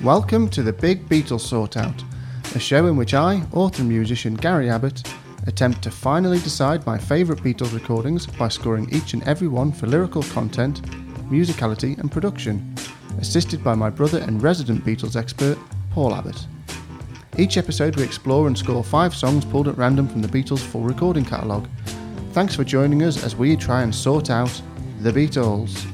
Welcome to the Big Beatles Sort Out, a show in which I, author and musician Gary Abbott, attempt to finally decide my favourite Beatles recordings by scoring each and every one for lyrical content, musicality and production, assisted by my brother and resident Beatles expert, Paul Abbott. Each episode we explore and score 5 songs pulled at random from the Beatles' full recording catalogue. Thanks for joining us as we try and sort out the Beatles.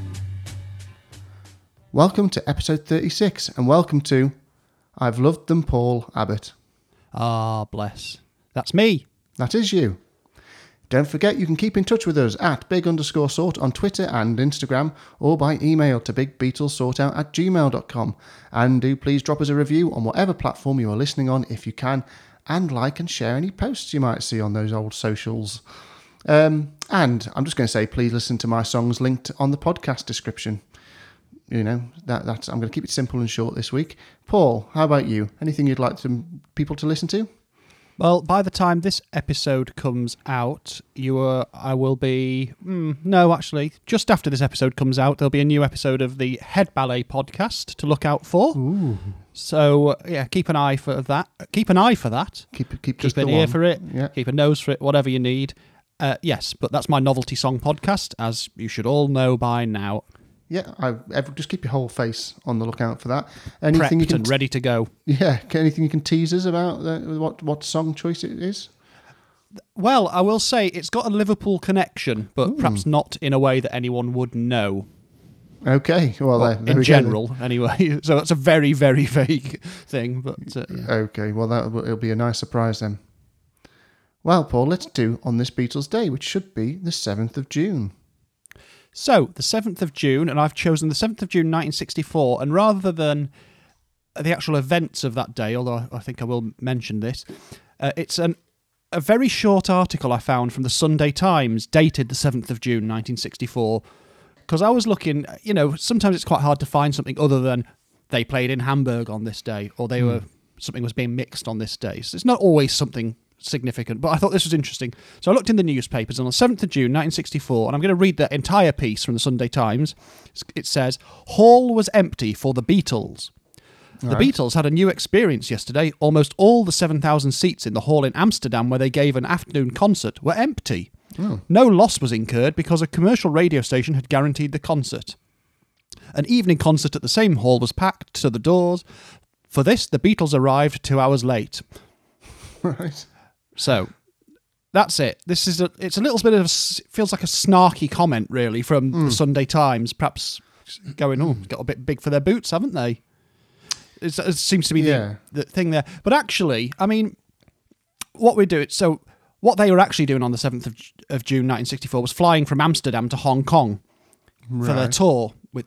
Welcome to episode 36 and welcome to I've Loved Them, Paul Abbott. Ah, bless. That's me. That is you. Don't forget you can keep in touch with us at big_sort on Twitter and Instagram or by email to bigbeatlesortout@gmail.com. And do please drop us a review on whatever platform you are listening on if you can, and like and share any posts you might see on those old socials. And I'm just going to say please listen to my songs linked on the podcast description. You know, that's I'm going to keep it simple and short this week. Paul, how about you? Anything you'd like people to listen to? Well, by the time this episode comes out, I will be... just after this episode comes out, there'll be a new episode of the Head Ballet podcast to look out for. Ooh. So, yeah, keep an eye for that. Keep an ear for an ear for it. Yeah. Keep a nose for it, whatever you need. Yes, but that's my novelty song podcast, as you should all know by now. Yeah, just keep your whole face on the lookout for that. Anything prepped and ready to go. Yeah, anything you can tease us about what song choice it is? Well, I will say it's got a Liverpool connection, but perhaps not in a way that anyone would know. Okay, well there in general, anyway. So that's a very, very vague thing. But yeah. Okay, well it'll be a nice surprise then. Well, Paul, let's do On This Beatles Day, which should be the 7th of June. So, the 7th of June, and I've chosen the 7th of June 1964, and rather than the actual events of that day, although I think I will mention this, it's a very short article I found from the Sunday Times, dated the 7th of June 1964, because I was looking, sometimes it's quite hard to find something other than they played in Hamburg on this day, or something was being mixed on this day. So it's not always something significant, but I thought this was interesting. So I looked in the newspapers, and on the 7th of June 1964, and I'm going to read the entire piece from the Sunday Times. It says, "Hall was empty for the Beatles. The Beatles had a new experience yesterday. Almost all the 7,000 seats in the hall in Amsterdam where they gave an afternoon concert were empty. Oh. No loss was incurred because a commercial radio station had guaranteed the concert. An evening concert at the same hall was packed to the doors. For this, the Beatles arrived 2 hours late." Right. So, that's it. It's a little bit of feels like a snarky comment, really, from the Sunday Times. Perhaps going, got a bit big for their boots, haven't they? It seems to be the thing there. But actually, I mean, what they were actually doing on the 7th of June 1964 was flying from Amsterdam to Hong Kong for their tour with,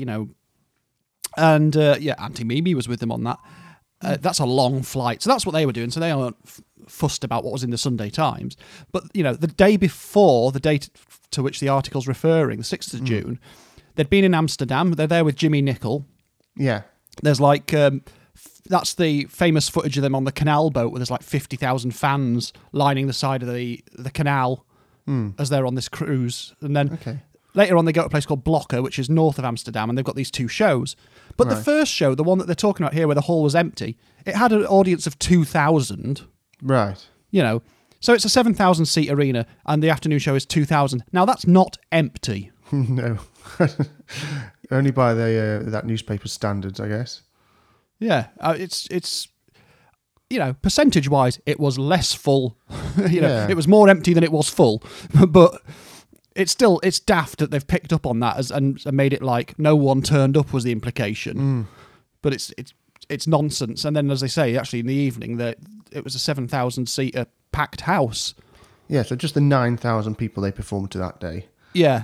and Auntie Mimi was with them on that. That's a long flight. So that's what they were doing. So they aren't fussed about what was in the Sunday Times. But, the day before, the date to which the article's referring, the 6th of June, they'd been in Amsterdam. They're there with Jimmy Nicol. Yeah. There's that's the famous footage of them on the canal boat where there's 50,000 fans lining the side of the canal as they're on this cruise. And then later on they go to a place called Blokker, which is north of Amsterdam, and they've got these 2 shows. But the first show, the one that they're talking about here where the hall was empty, it had an audience of 2,000. Right. So it's a 7,000 seat arena and the afternoon show is 2,000. Now that's not empty. No. Only by that newspaper's standards, I guess. Yeah. It's percentage-wise, it was less full. It was more empty than it was full. But it's daft that they've picked up on that and made it like no one turned up was the implication. But it's nonsense. And then, as they say, actually in the evening, it was a 7,000-seater packed house. Yeah, so just the 9,000 people they performed to that day. Yeah,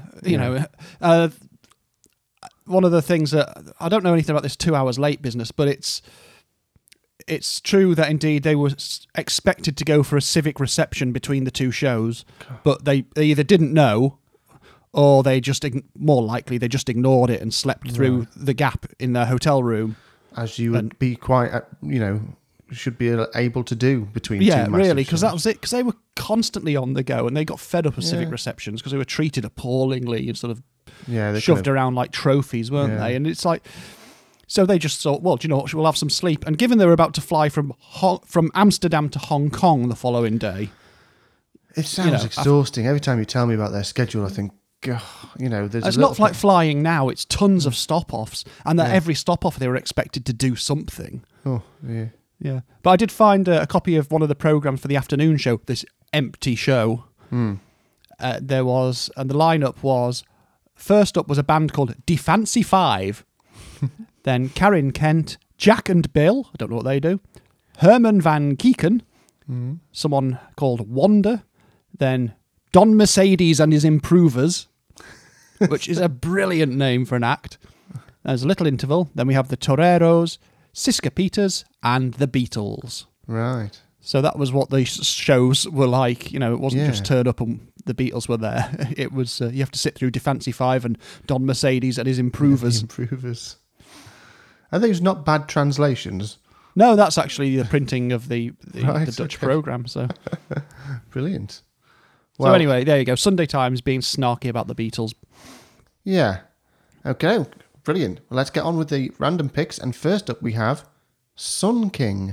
one of the things that I don't know anything about this 2 hours late business, but it's true that indeed they were expected to go for a civic reception between the 2 shows, but they either didn't know or they just, more likely, they just ignored it and slept through the gap in their hotel room. As you would be quite, should be able to do between 2 massive really, because shows. that was it, because they were constantly on the go and they got fed up of civic receptions because they were treated appallingly and sort of shoved around like trophies, weren't they? And it's like, So they just thought, well, do you know what? We'll have some sleep. And given they were about to fly from Amsterdam to Hong Kong the following day, It sounds exhausting. Every time you tell me about their schedule, I think, there's it's not like flying now. It's tons of stop-offs, and at every stop-off they were expected to do something. Oh, yeah. Yeah. But I did find a copy of one of the programmes for the afternoon show, this empty show. There was, and the lineup was, first up was a band called De Fancy Five. Then Karen Kent, Jack and Bill, I don't know what they do. Herman Van Keeken, someone called Wanda. Then Don Mercedes and his Improvers, which is a brilliant name for an act. There's a little interval. Then we have the Toreros, Siska Peters, and the Beatles. Right. So that was what these shows were like. It wasn't just turn up and the Beatles were there. It was, you have to sit through De Fancy Five and Don Mercedes and his Improvers. I think it's not bad translations. No, that's actually the printing of the Right, Dutch programme. So. Brilliant. So anyway, there you go. Sunday Times being snarky about the Beatles. Yeah. Okay, brilliant. Well, let's get on with the random picks. And first up we have Sun King.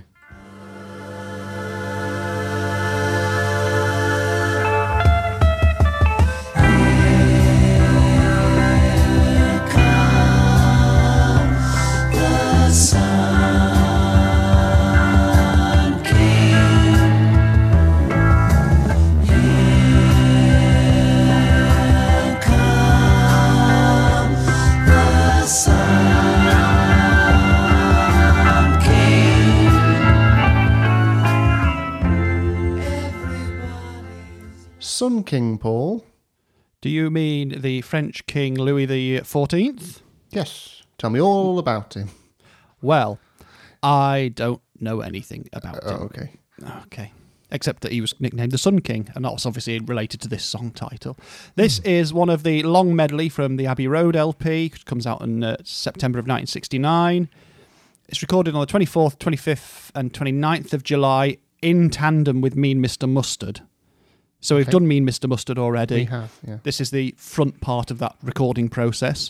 Sun King, Paul. Do you mean the French King Louis XIV? Yes. Tell me all about him. Well, I don't know anything about him. Okay. Okay. Except that he was nicknamed the Sun King, and that's obviously related to this song title. This is one of the long medley from the Abbey Road LP, which comes out in September of 1969. It's recorded on the 24th, 25th, and 29th of July in tandem with Mean Mr. Mustard. So we've done Mean Mr. Mustard already. We have, yeah. This is the front part of that recording process.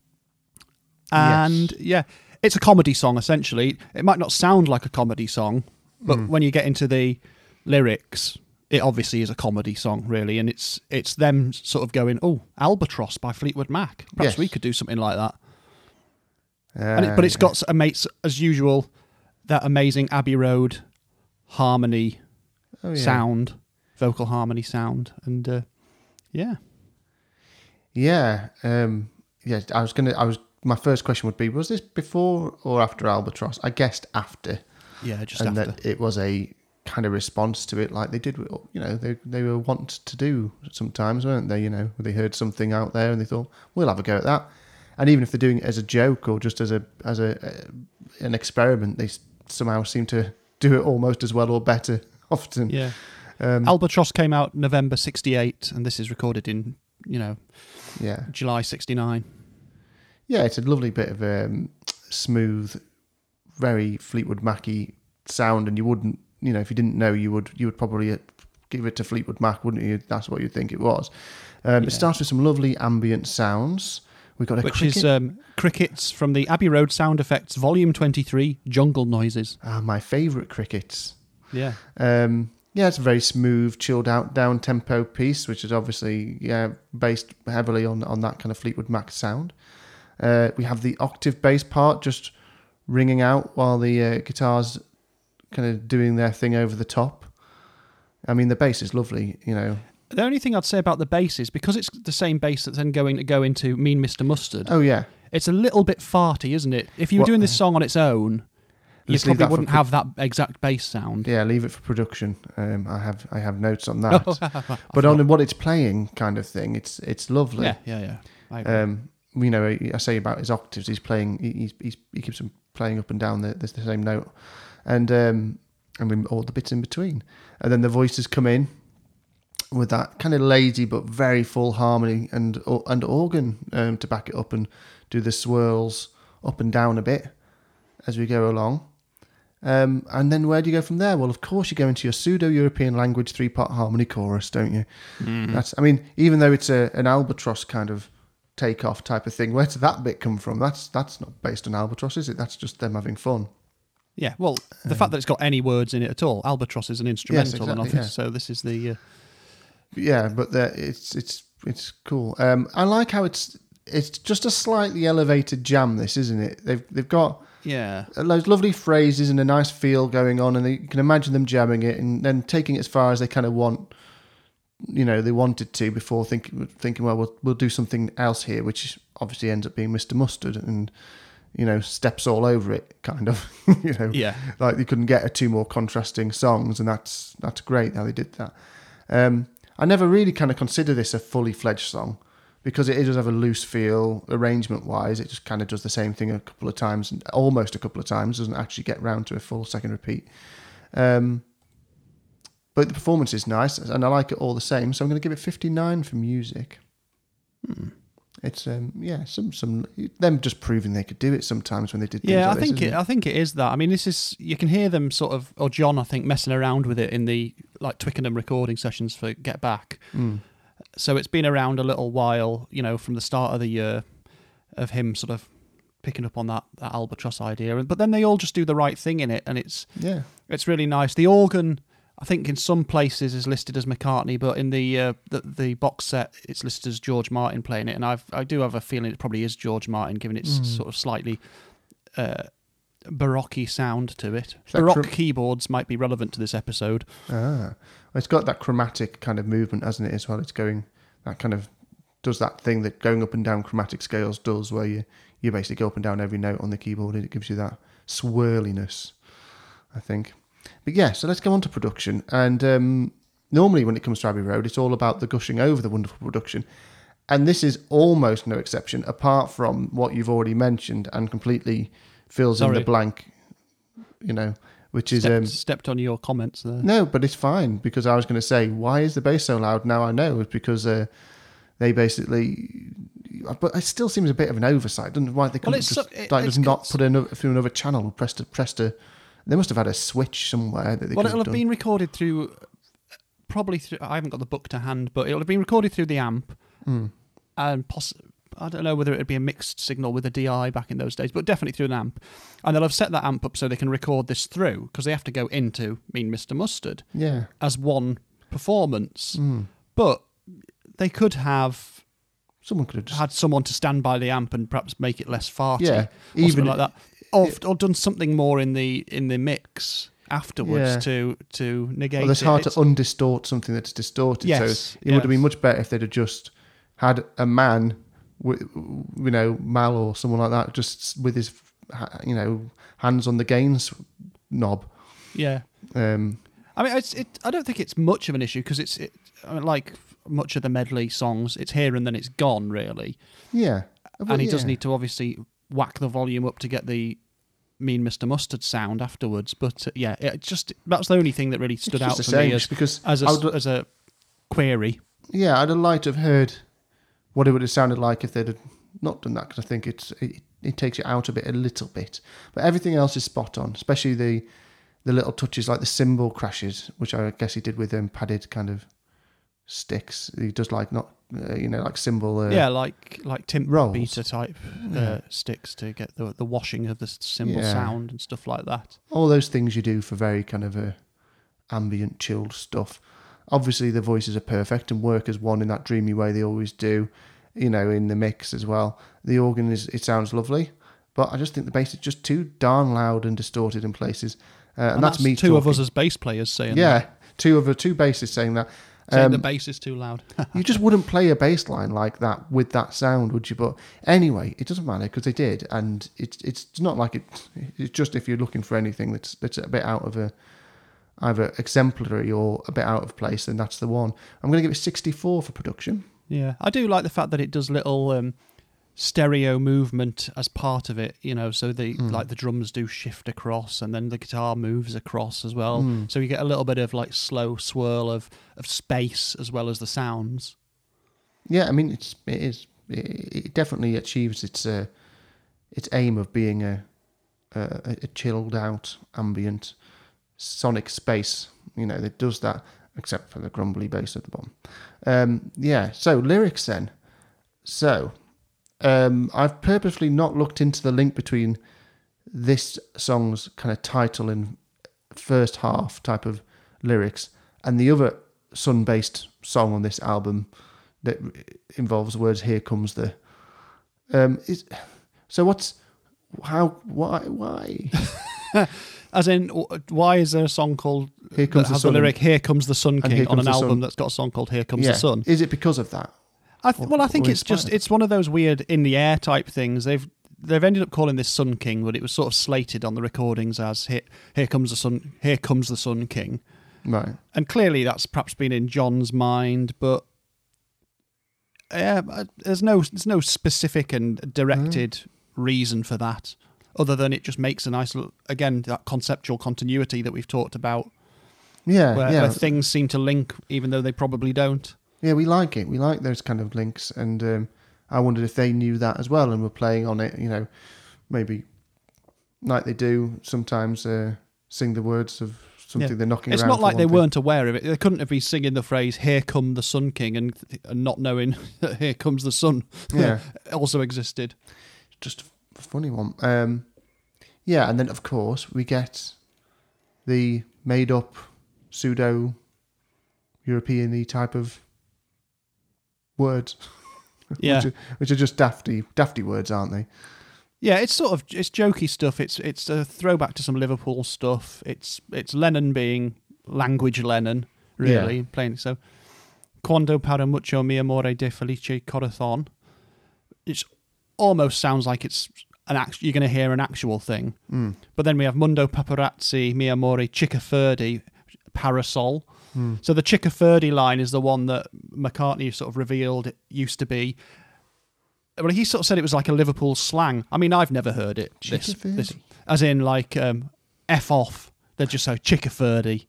And, it's a comedy song, essentially. It might not sound like a comedy song, but when you get into the lyrics, it obviously is a comedy song, really. And it's them sort of going, oh, Albatross by Fleetwood Mac. Perhaps we could do something like that. But it's got, as usual, that amazing Abbey Road harmony sound. Vocal harmony sound, and my first question would be, was this before or after Albatross? I guessed after. Yeah, just and after. That it was a kind of response to it, like they did, they were wont to do sometimes, weren't they? They heard something out there and they thought, we'll have a go at that. And even if they're doing it as a joke or just as an experiment, they somehow seem to do it almost as well or better often. Yeah. Albatross came out November 68, and this is recorded in, July 69. Yeah, it's a lovely bit of smooth, very Fleetwood Mac-y sound, and you wouldn't, if you didn't know, you would probably give it to Fleetwood Mac, wouldn't you? That's what you'd think it was. It starts with some lovely ambient sounds. We've got crickets from the Abbey Road Sound Effects, Volume 23, Jungle Noises. My favourite crickets. Yeah. It's a very smooth, chilled out, down-tempo piece, which is obviously based heavily on that kind of Fleetwood Mac sound. We have the octave bass part just ringing out while the guitars kind of doing their thing over the top. I mean, the bass is lovely, The only thing I'd say about the bass is, because it's the same bass that's then going to go into Mean Mr. Mustard. Oh, yeah. It's a little bit farty, isn't it? If you were doing this song on its own, you probably wouldn't have that exact bass sound. Yeah, leave it for production. I have notes on that. But on what it's playing kind of thing, it's lovely. Yeah. I agree. I say about his octaves, he's playing, he keeps them playing up and down the same note. And all the bits in between. And then the voices come in with that kind of lazy but very full harmony and organ to back it up and do the swirls up and down a bit as we go along. And then where do you go from there? Well, of course you go into your pseudo-European language 3-part harmony chorus, don't you? Mm-hmm. Even though it's an Albatross kind of take off type of thing. Where did that bit come from? That's not based on Albatross, is it? That's just them having fun. Yeah, well, the fact that it's got any words in it at all, Albatross is an instrumental, exactly, and obviously, yeah. so this is the... Yeah, but it's cool. I like how it's just a slightly elevated jam. This, isn't it? They've got those lovely phrases and a nice feel going on, and you can imagine them jamming it and then taking it as far as they kind of want. They wanted to before thinking, well, we'll do something else here, which obviously ends up being Mr. Mustard, and steps all over it, kind of. Yeah. Like they couldn't get two more contrasting songs, and that's great how they did that. I never really kind of consider this a fully fledged song because it does have a loose feel arrangement wise. It just kind of does the same thing almost a couple of times, doesn't actually get round to a full second repeat. But the performance is nice, and I like it all the same. So I'm going to give it 59 for music. It's some them just proving they could do it sometimes when they did. Yeah, things like I think it is that. I mean, this is, you can hear them sort of, or John, I think, messing around with it in the Twickenham recording sessions for Get Back. So it's been around a little while, from the start of the year, of him sort of picking up on that Albatross idea. But then they all just do the right thing in it, and it's really nice. The organ, I think in some places is listed as McCartney, but in the box set it's listed as George Martin playing it, and I do have a feeling it probably is George Martin, given its sort of slightly baroque sound to it. Baroque keyboards might be relevant to this episode. Well, it's got that chromatic kind of movement, hasn't it, as well? It's going, that kind of does that thing that going up and down chromatic scales does, where you basically go up and down every note on the keyboard, and it gives you that swirliness, I think. But yeah, so let's go on to production. And normally when it comes to Abbey Road, it's all about the gushing over the wonderful production. And this is almost no exception, apart from what you've already mentioned and completely fills in the blank, which is... Stepped on your comments there. No, but it's fine, because I was going to say, why is the bass so loud? Now I know, it's because they basically... But it still seems a bit of an oversight. Why they couldn't not put it through another channel or press to... They must have had a switch somewhere that they could have done. It'll have been recorded through... Probably through... I haven't got the book to hand, but it'll have been recorded through the amp. And I don't know whether it would be a mixed signal with a DI back in those days, but definitely through an amp. And they'll have set that amp up so they can record this through, because they have to go into Mean Mr. Mustard as one performance. But they could have... Someone could have just... had someone to stand by the amp and perhaps make it less farty. Yeah, or even like that. Or done something more in the mix afterwards to negate it. Well, it's hard to undistort something that's distorted. Yes, so it would have been much better if they'd have just had a man, Mal or someone like that, just with his, hands on the gains knob. Yeah. I mean, I don't think it's much of an issue, because like much of the medley songs, it's here and then it's gone, really. Yeah. And he does need to obviously whack the volume up to get the Mean Mr. Mustard sound afterwards. But that's the only thing that really stood out for me as a query. Yeah, I'd have liked to have heard what it would have sounded like if they'd have not done that, because I think it takes you out a little bit. But everything else is spot on, especially the little touches like the cymbal crashes, which I guess he did with padded kind of sticks. He does like cymbal... like timp beater type sticks to get the washing of the cymbal sound and stuff like that. All those things you do for very kind of ambient, chilled stuff. Obviously the voices are perfect and work as one in that dreamy way they always do, in the mix as well. The organ it sounds lovely, but I just think the bass is just too darn loud and distorted in places. And that's me two talking. Of us as bass players saying that. Yeah, two bassists saying that. Saying the bass is too loud. You just wouldn't play a bass line like that with that sound, would you? But anyway, it doesn't matter, because they did, and it's not like it's just if you're looking for anything that's a bit out of either exemplary or a bit out of place, then that's the one. I'm going to give it 64 for production. Yeah, I do like the fact that it does little stereo movement as part of it, so like the drums do shift across, and then the guitar moves across as well. So you get a little bit of like slow swirl of space as well as the sounds. Yeah, I mean it definitely achieves its aim of being a chilled out ambient sonic space. It does that, except for the grumbly bass at the bottom. So lyrics then. So I've purposely not looked into the link between this song's kind of title and first half type of lyrics and the other Sun-based song on this album that involves words "Here comes the." Why? As in, why is there a song called Here Comes that the has Sun the lyric "Here Comes the Sun King" on Comes an the album Sun. that's got a song called "Here Comes the Sun"? Is it because of that? I think or it's inspired? just it's one of those weird in the air type things. They've ended up calling this Sun King, but it was sort of slated on the recordings as "Here comes the Sun, Here comes the Sun King," Right. and clearly that's perhaps been in John's mind, but yeah, there's no specific and directed reason for that, other than it just makes a nice little, again, that conceptual continuity that we've talked about. Yeah, Where things seem to link even though they probably don't. Yeah, we like it. We like those kind of links, and I wondered if they knew that as well and were playing on it. Maybe like they do sometimes, sing the words of something they're knocking It's around. not like they for one weren't aware of it. They couldn't have been singing the phrase "Here come the Sun King" and not knowing that "Here comes the sun" Yeah. also existed. Just a funny one. Yeah, and then of course we get the made-up pseudo-European-y type of words. Yeah, which are just dafty words, aren't they? yeah. It's jokey stuff. It's a throwback to some Liverpool stuff. It's Lennon being language Lennon, really playing. So, "Quando para mucho mi amore de felice corazon." It almost sounds like it's you're going to hear an actual thing. But then we have "Mundo paparazzi mi amore Ciccaferdi parasol." So the Ciccaferdi line is the one that McCartney sort of revealed it used to be. Well, he sort of said it was like a Liverpool slang. I mean, I've never heard it. This as in like F off. They just say Ciccaferdi.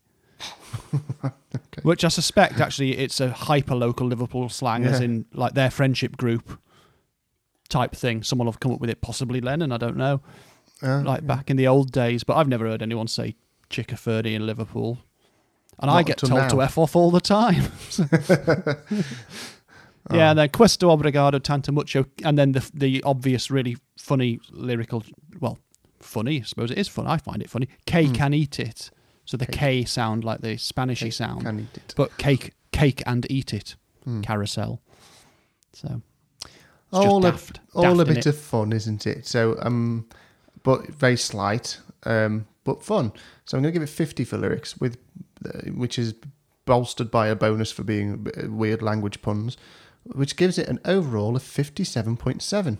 Okay. Which I suspect actually it's a hyper-local Liverpool slang, as in like their friendship group type thing. Someone will have come up with it, possibly Lennon, I don't know. Back in the old days. But I've never heard anyone say Ciccaferdi in Liverpool. And Not I get until told now. to F off all the time. Yeah, and then "Questo obrigado tanto mucho," and then the obvious, really funny lyrical, well, funny, I suppose it is fun. I find it funny. "K can eat it." So the K sound like the Spanishy sound. Can eat it. But cake and eat it. Carousel. So it's All just daft. a Daft, bit innit? of fun, isn't it? So, but very slight, but fun. So I'm going to give it 50 for lyrics, which is bolstered by a bonus for being weird language puns, which gives it an overall of 57.7.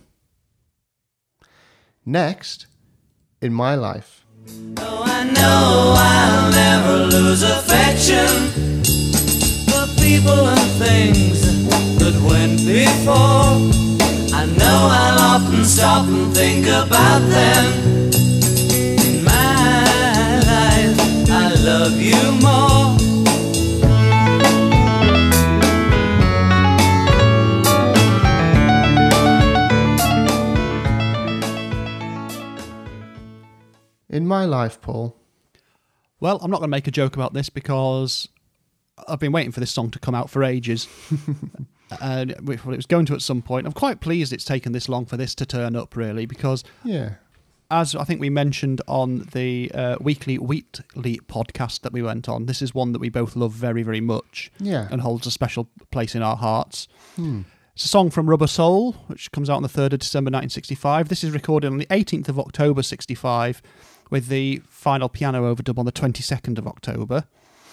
Next, "In My Life." Oh, I know I'll never lose affection for people and things that went before. I know I'll often stop and think about them. In my life, I love you more. In My Life, Paul. Well, I'm not going to make a joke about this because I've been waiting for this song to come out for ages. And it was going to at some point. I'm quite pleased it's taken this long for this to turn up, really, because Yeah. as I think we mentioned on the weekly Wheatley podcast that we went on, this is one that we both love very, very much. Yeah. And holds a special place in our hearts. It's a song from Rubber Soul, which comes out on the 3rd of December 1965. This is recorded on the 18th of October 65, with the final piano overdub on the 22nd of October.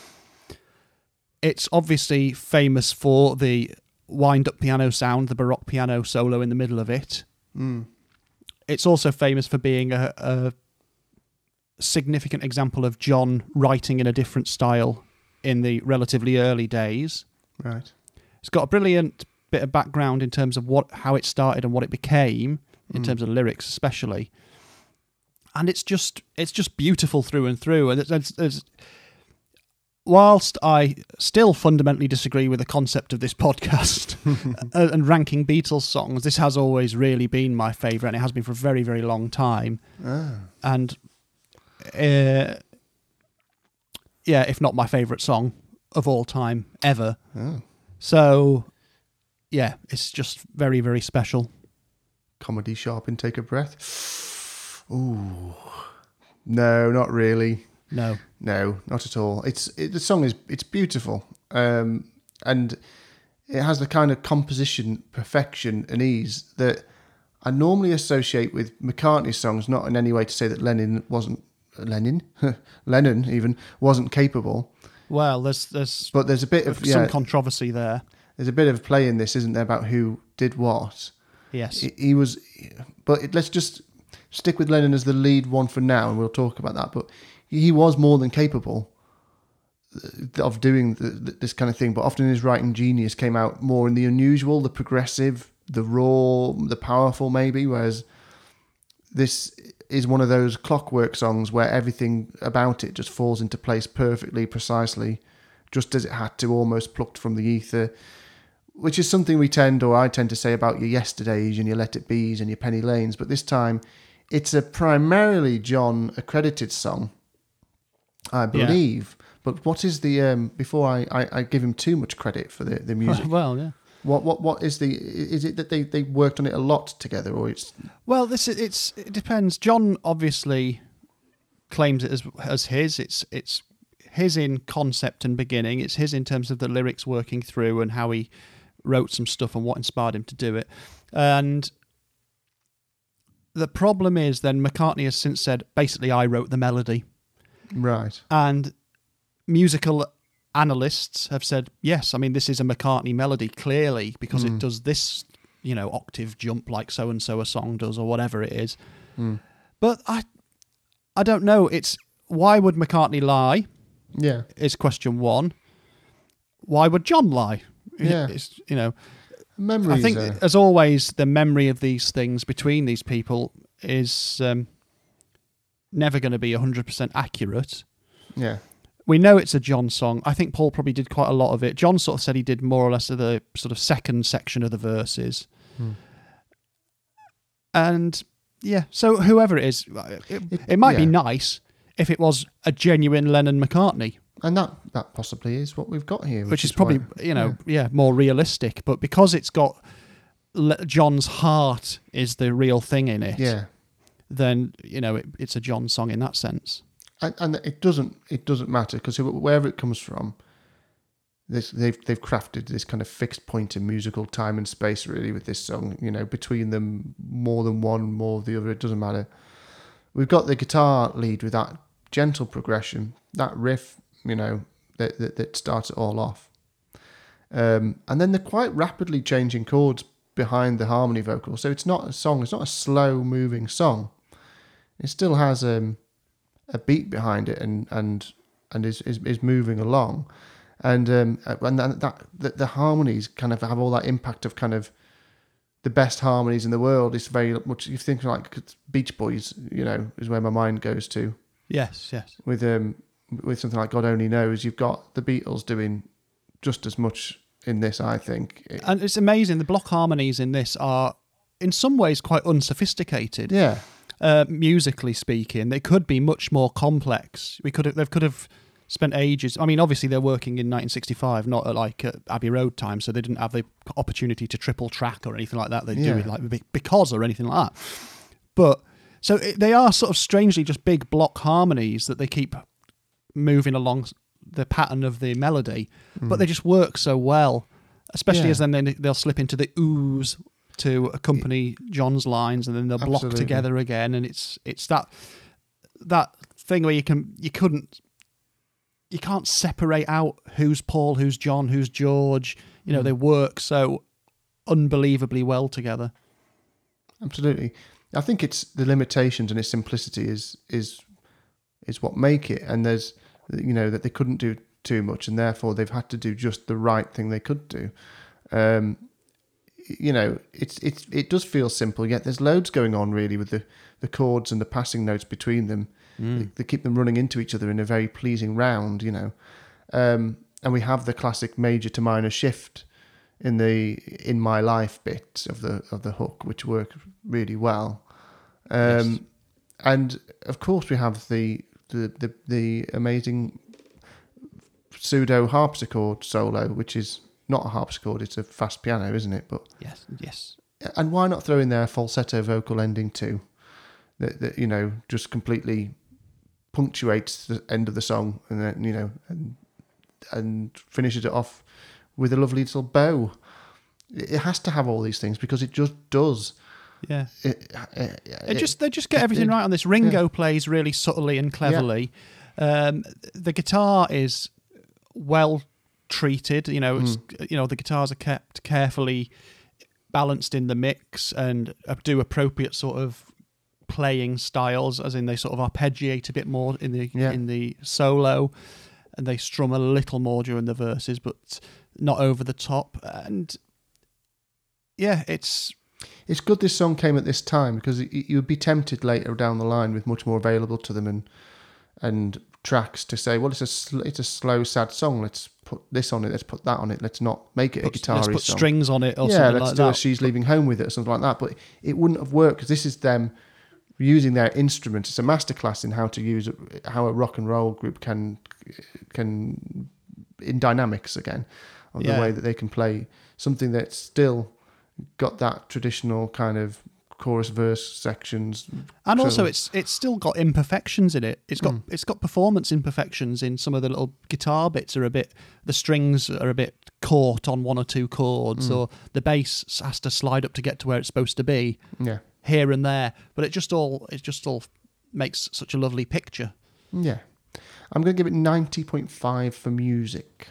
It's obviously famous for the wind-up piano sound, the Baroque piano solo in the middle of it. It's also famous for being a significant example of John writing in a different style in the relatively early days. Right. It's got a brilliant bit of background in terms of how it started and what it became, in terms of lyrics especially. And it's just beautiful through and through. And it's whilst I still fundamentally disagree with the concept of this podcast and ranking Beatles songs, this has always really been my favourite, and it has been for a very, very long time. And if not my favourite song of all time ever. So yeah, it's just very, very special. comedy sharp intake of breath. Ooh, no, not really. No. No, not at all. The song it's beautiful, and it has the kind of composition perfection and ease that I normally associate with McCartney's songs. Not in any way to say that Lennon even wasn't capable. Well, there's a bit of some controversy there. There's a bit of play in this, isn't there, about who did what? Yes. He was, but let's just stick with Lennon as the lead one for now, and we'll talk about that. But he was more than capable of doing this kind of thing, but often his writing genius came out more in the unusual, the progressive, the raw, the powerful maybe, whereas this is one of those clockwork songs where everything about it just falls into place perfectly, precisely, just as it had to, almost plucked from the ether, which is something I tend to say about your Yesterdays and your Let It Be's and your Penny Lanes, but this time it's a primarily John accredited song, I believe. Yeah. But what is the before I give him too much credit for the music? Well, yeah. What is it that they worked on it a lot together, or it's? Well, it depends. John obviously claims it as his. It's his in concept and beginning. It's his in terms of the lyrics working through and how he wrote some stuff and what inspired him to do it. And the problem is then McCartney has since said, basically, I wrote the melody. Right. And musical analysts have said, yes, I mean, this is a McCartney melody, clearly, because it does this, octave jump like so-and-so a song does, or whatever it is. But I don't know. It's, why would McCartney lie? Yeah. Is question one. Why would John lie? Yeah. It's, memories. I think, as always, the memory of these things between these people is never going to be 100% accurate. Yeah. We know it's a John song. I think Paul probably did quite a lot of it. John sort of said he did more or less of the sort of second section of the verses. And, yeah, so whoever it is, it might be nice if it was a genuine Lennon-McCartney. And that possibly is what we've got here. Which is probably, more realistic. But because it's got John's heart is the real thing in it, then, it's a John song in that sense. And it doesn't matter, because wherever it comes from, they've crafted this kind of fixed point in musical time and space, really, with this song. Between them, more than one, more of the other, it doesn't matter. We've got the guitar lead with that gentle progression, that riff, that starts it all off. And then the quite rapidly changing chords behind the harmony vocal. So it's not a song, it's not a slow moving song. It still has a beat behind it and is moving along. And the harmonies kind of have all that impact of kind of the best harmonies in the world. It's very much, you think like Beach Boys, is where my mind goes to. Yes. With something like God Only Knows, you've got the Beatles doing just as much in this, I think. And it's amazing. The block harmonies in this are, in some ways, quite unsophisticated. Yeah. Musically speaking, they could be much more complex. They could have spent ages. I mean, obviously they're working in 1965, not at Abbey Road time, so they didn't have the opportunity to triple track or anything like that. They do it like because or anything like that. But so they are sort of strangely just big block harmonies that they keep moving along the pattern of the melody, but they just work so well, especially as then they'll slip into the oohs to accompany John's lines, and then they'll block together again, and it's that thing where you can't separate out who's Paul, who's John, who's George. They work so unbelievably well together. Absolutely. I think it's the limitations and its simplicity is what make it, and there's that they couldn't do too much, and therefore they've had to do just the right thing they could do. It does feel simple, yet there's loads going on really with the chords and the passing notes between them. They keep them running into each other in a very pleasing round, and we have the classic major to minor shift in the "In My Life" bit of the hook, which work really well. And of course we have the amazing pseudo harpsichord solo, which is not a harpsichord, it's a fast piano, isn't it? But yes. And why not throw in there a falsetto vocal ending too? That you know, just completely punctuates the end of the song, and then, you know, and finishes it off with a lovely little bow. It has to have all these things because it just does. Yeah. They just get everything right on this. Ringo plays really subtly and cleverly. The guitar is well treated. You know, the guitars are kept carefully balanced in the mix and do appropriate sort of playing styles, as in they sort of arpeggiate a bit more in the solo, and they strum a little more during the verses, but not over the top. And yeah, it's good this song came at this time, because you would be tempted later down the line with much more available to them and tracks to say, well, it's a slow, sad song. Let's put this on it. Let's put that on it. Let's not make it a guitar-y song. Let's put strings on it or something like that. Yeah, let's do a She's Leaving Home with it or something like that. But it wouldn't have worked, because this is them using their instruments. It's a masterclass in how a rock and roll group can in dynamics again, of the way that they can play something that's still got that traditional kind of chorus verse sections, and also it's still got imperfections in it. It's got performance imperfections in some of the little guitar bits. The strings are a bit caught on one or two chords, or the bass has to slide up to get to where it's supposed to be. Yeah, here and there, but it just all makes such a lovely picture. Yeah, I'm going to give it 90.5 for music.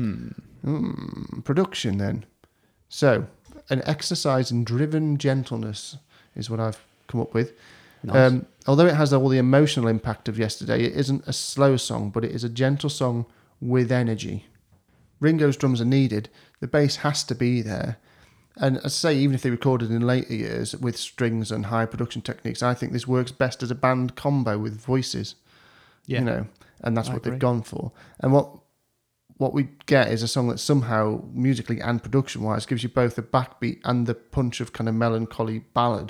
Production then. So, an exercise in driven gentleness is what I've come up with. Nice. Although it has all the emotional impact of Yesterday, it isn't a slow song, but it is a gentle song with energy. Ringo's drums are needed. The bass has to be there. And as I say, even if they recorded in later years with strings and high production techniques, I think this works best as a band combo with voices. Yeah. You know, and that's what they've gone for. And what we get is a song that somehow, musically and production-wise, gives you both the backbeat and the punch of kind of melancholy ballad.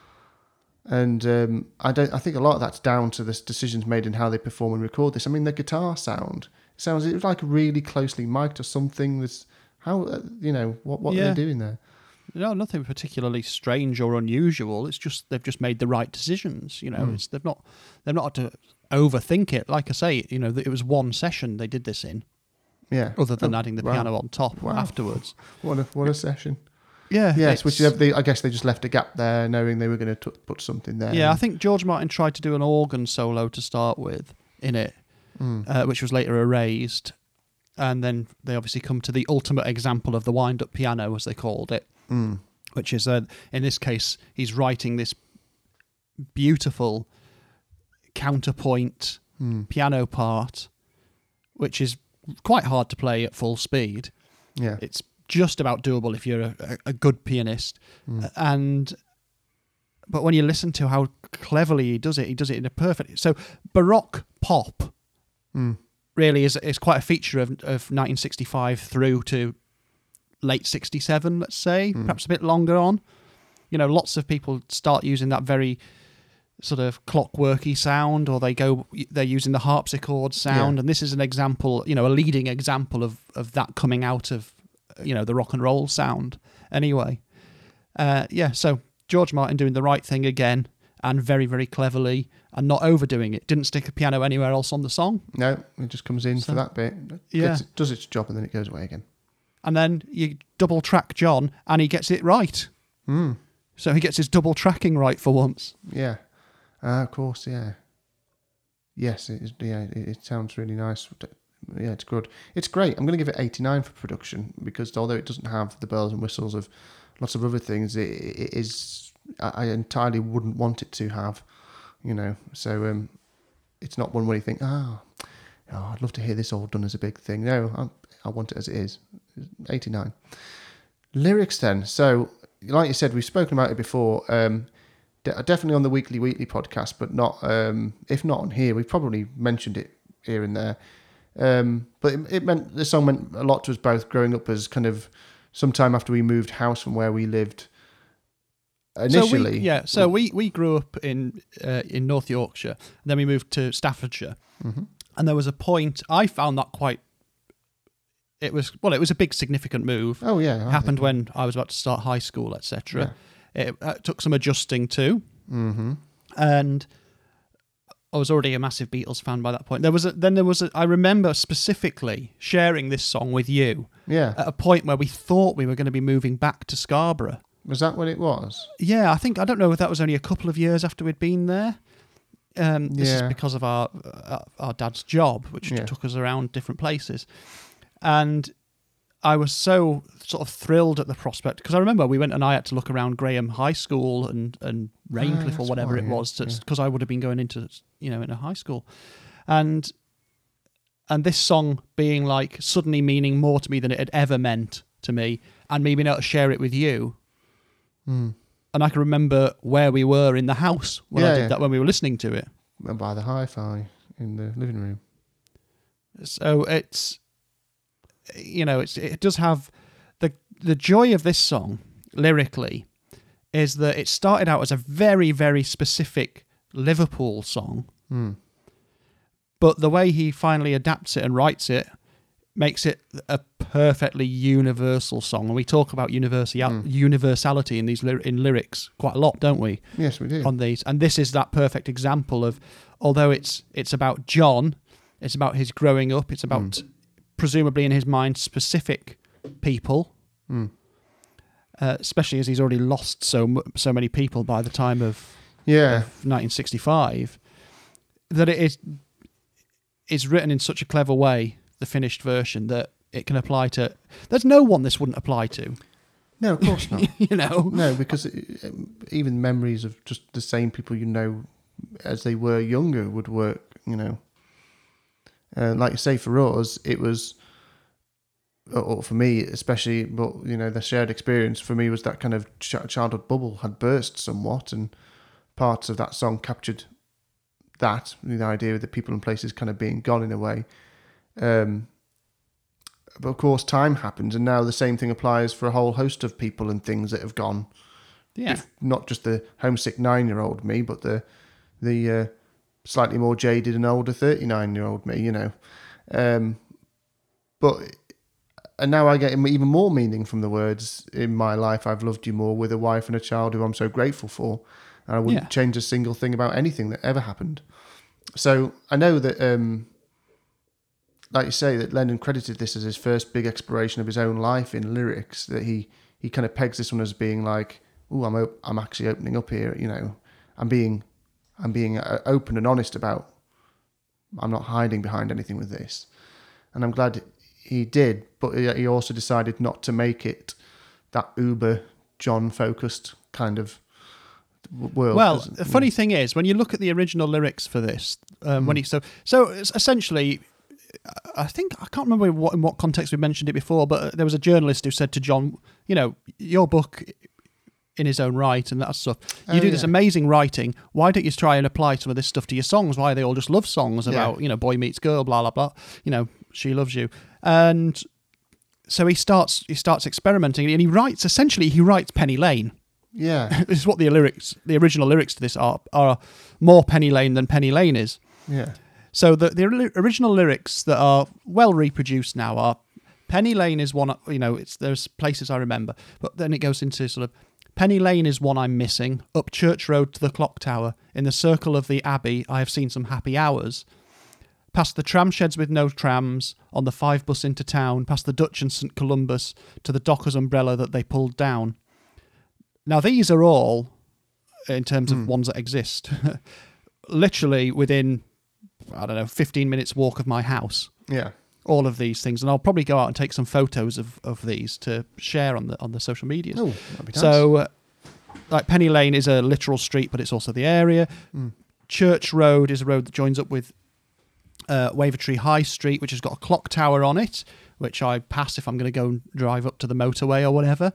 And I think a lot of that's down to the decisions made in how they perform and record this. I mean, the guitar sounds like really closely mic'd or something. There's how what are they doing there? No, nothing particularly strange or unusual. It's just they've just made the right decisions. You know, they've not had to overthink it. Like I say, you know, it was one session they did this in. Yeah. Other than adding the piano on top afterwards. What a session. Yeah. Yes, which I guess they just left a gap there, knowing they were going to put something there. Yeah, I think George Martin tried to do an organ solo to start with in it, which was later erased. And then they obviously come to the ultimate example of the wind-up piano, as they called it, which is, in this case, he's writing this beautiful counterpoint piano part, which is quite hard to play at full speed. Yeah, it's just about doable if you're a good pianist. But when you listen to how cleverly he does it in a perfect. So Baroque pop really is quite a feature of 1965 through to late 67, let's say, perhaps a bit longer on. You know, lots of people start using that very sort of clockworky sound, or they're using the harpsichord sound, and this is an example, you know, a leading example of that coming out of, you know, the rock and roll sound. Anyway, so George Martin doing the right thing again, and very, very cleverly, and not overdoing it. Didn't stick a piano anywhere else on the song. No, it just comes in for that bit. Yeah, does its job, and then it goes away again. And then you double track John, and he gets it right. So he gets his double tracking right for once. Yeah. Of course, yeah. Yes, it sounds really nice. Yeah, it's good. It's great. I'm going to give it 89 for production, because although it doesn't have the bells and whistles of lots of other things, it is. I entirely wouldn't want it to have, you know. So it's not one where you think, I'd love to hear this all done as a big thing. No, I want it as it is. 89. Lyrics then. So, like you said, we've spoken about it before. Definitely on the Weekly podcast, but not. If not on here, we've probably mentioned it here and there. But it meant the song meant a lot to us both growing up, as kind of sometime after we moved house from where we lived initially. So we grew up in North Yorkshire, and then we moved to Staffordshire, and there was a point I found that quite it was a big significant move. Oh yeah, It happened when I was about to start high school, etc. It took some adjusting too, and I was already a massive Beatles fan by that point. There was I remember specifically sharing this song with you. Yeah. At a point where we thought we were going to be moving back to Scarborough. Was that when it was? Yeah, I don't know if that was only a couple of years after we'd been there. This is because of our dad's job, which took us around different places. And I was so sort of thrilled at the prospect, because I remember we went and I had to look around Graham High School and Raincliffe or whatever it was, because I would have been going into, in a high school. And this song being like suddenly meaning more to me than it had ever meant to me, and me being able to share it with you. And I can remember where we were in the house when I did that, when we were listening to it. By the hi-fi in the living room. So it's, it does have the joy of this song lyrically is that it started out as a very, very specific Liverpool song. But the way he finally adapts it and writes it makes it a perfectly universal song. And we talk about universality in these in lyrics quite a lot, don't we? Yes, we do. On these, and this is that perfect example of, although it's about John, it's about his growing up. It's about presumably in his mind specific people, especially as he's already lost so many people by the time of 1965. That it is written in such a clever way, the finished version, that it can apply to... There's no one this wouldn't apply to. No, of course not. No, because even memories of just the same people as they were younger would work, like you say, for us, it was, or for me especially, but, the shared experience for me was that kind of childhood bubble had burst somewhat, and parts of that song captured that, the idea of the people and places kind of being gone in a way. But of course, time happens, and now the same thing applies for a whole host of people and things that have gone. Yeah. Not just the homesick 9-year-old me, but the slightly more jaded and older 39-year-old me, and now I get even more meaning from the words, in my life I've loved you more, with a wife and a child who I'm so grateful for. And I wouldn't change a single thing about anything that ever happened. So I know that, like you say, that Lennon credited this as his first big exploration of his own life in lyrics, that he kind of pegs this one as being like, ooh, I'm actually opening up here, I'm being open and honest about, I'm not hiding behind anything with this. And I'm glad he did, but he also decided not to make it that uber John focused kind of world. Well, the funny thing is, when you look at the original lyrics for this, when he so it's essentially, I think, I can't remember in what context we mentioned it before, but there was a journalist who said to John, your book in his own right and that stuff, you do this amazing writing, why don't you try and apply some of this stuff to your songs? Why are they all just love songs about, boy meets girl, blah, blah, blah, she loves you. And so he starts experimenting, and he writes Penny Lane. Yeah. This is what the original lyrics to this are more Penny Lane than Penny Lane is. Yeah. So the original lyrics that are well reproduced now are, Penny Lane is one, there's places I remember, but then it goes into sort of, Penny Lane is one I'm missing, up Church Road to the clock tower, in the circle of the Abbey I have seen some happy hours. Past the tram sheds with no trams, on the 5 bus into town, past the Dutch and St Columbus, to the Dockers umbrella that they pulled down. Now, these are all, in terms of ones that exist, literally within, 15 minutes walk of my house. Yeah. All of these things. And I'll probably go out and take some photos of these to share on the social media. Oh, that'd be nice. So, like, Penny Lane is a literal street, but it's also the area. Church Road is a road that joins up with Wavertree High Street, which has got a clock tower on it, which I pass if I'm going to go and drive up to the motorway or whatever.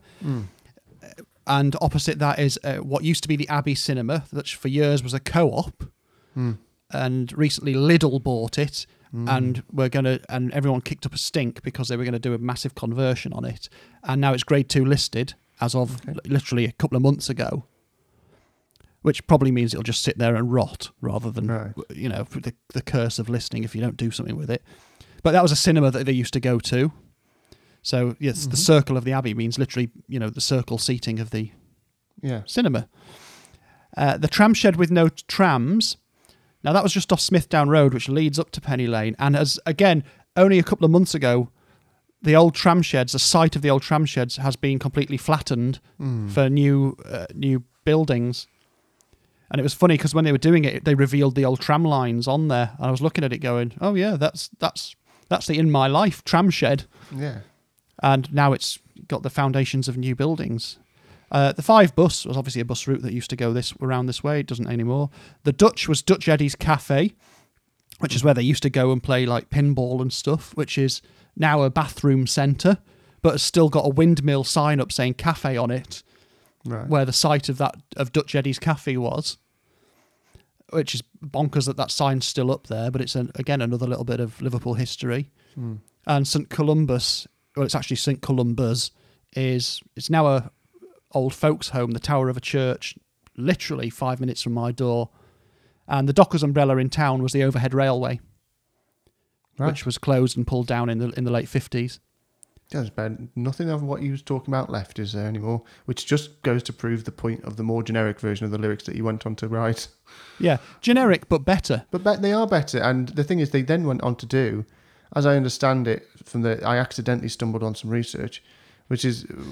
And opposite that is what used to be the Abbey Cinema, which for years was a co-op. And recently Lidl bought it, and and everyone kicked up a stink because they were going to do a massive conversion on it. And now it's grade 2 listed as of literally a couple of months ago, which probably means it'll just sit there and rot rather than, the curse of listing if you don't do something with it. But that was a cinema that they used to go to. So yes, the circle of the Abbey means literally, the circle seating of the Yeah. cinema. The tram shed with no trams. Now that was just off Smithdown Road, which leads up to Penny Lane, and as again only a couple of months ago, the old tram sheds, the site of the old tram sheds, has been completely flattened for new buildings. And it was funny because when they were doing it, they revealed the old tram lines on there, and I was looking at it going, "Oh yeah, that's the In My Life tram shed." Yeah. And now it's got the foundations of new buildings. The 5 bus was obviously a bus route that used to go around this way. It doesn't anymore. The Dutch was Dutch Eddie's Cafe, which is where they used to go and play like pinball and stuff, which is now a bathroom centre, but has still got a windmill sign up saying cafe on it, Right. where the site of Dutch Eddie's Cafe was, which is bonkers that sign's still up there, but it's, again, another little bit of Liverpool history. And St Columbus, well, it's actually St Columbus, it's now a old folks' home, the tower of a church, literally 5 minutes from my door. And the Dockers umbrella in town was the Overhead Railway, which was closed and pulled down in the late 50s. There's nothing of what you was talking about left, is there anymore? Which just goes to prove the point of the more generic version of the lyrics that you went on to write. Yeah, generic but better. But they are better, and the thing is, they then went on to do, as I understand it, I accidentally stumbled on some research, which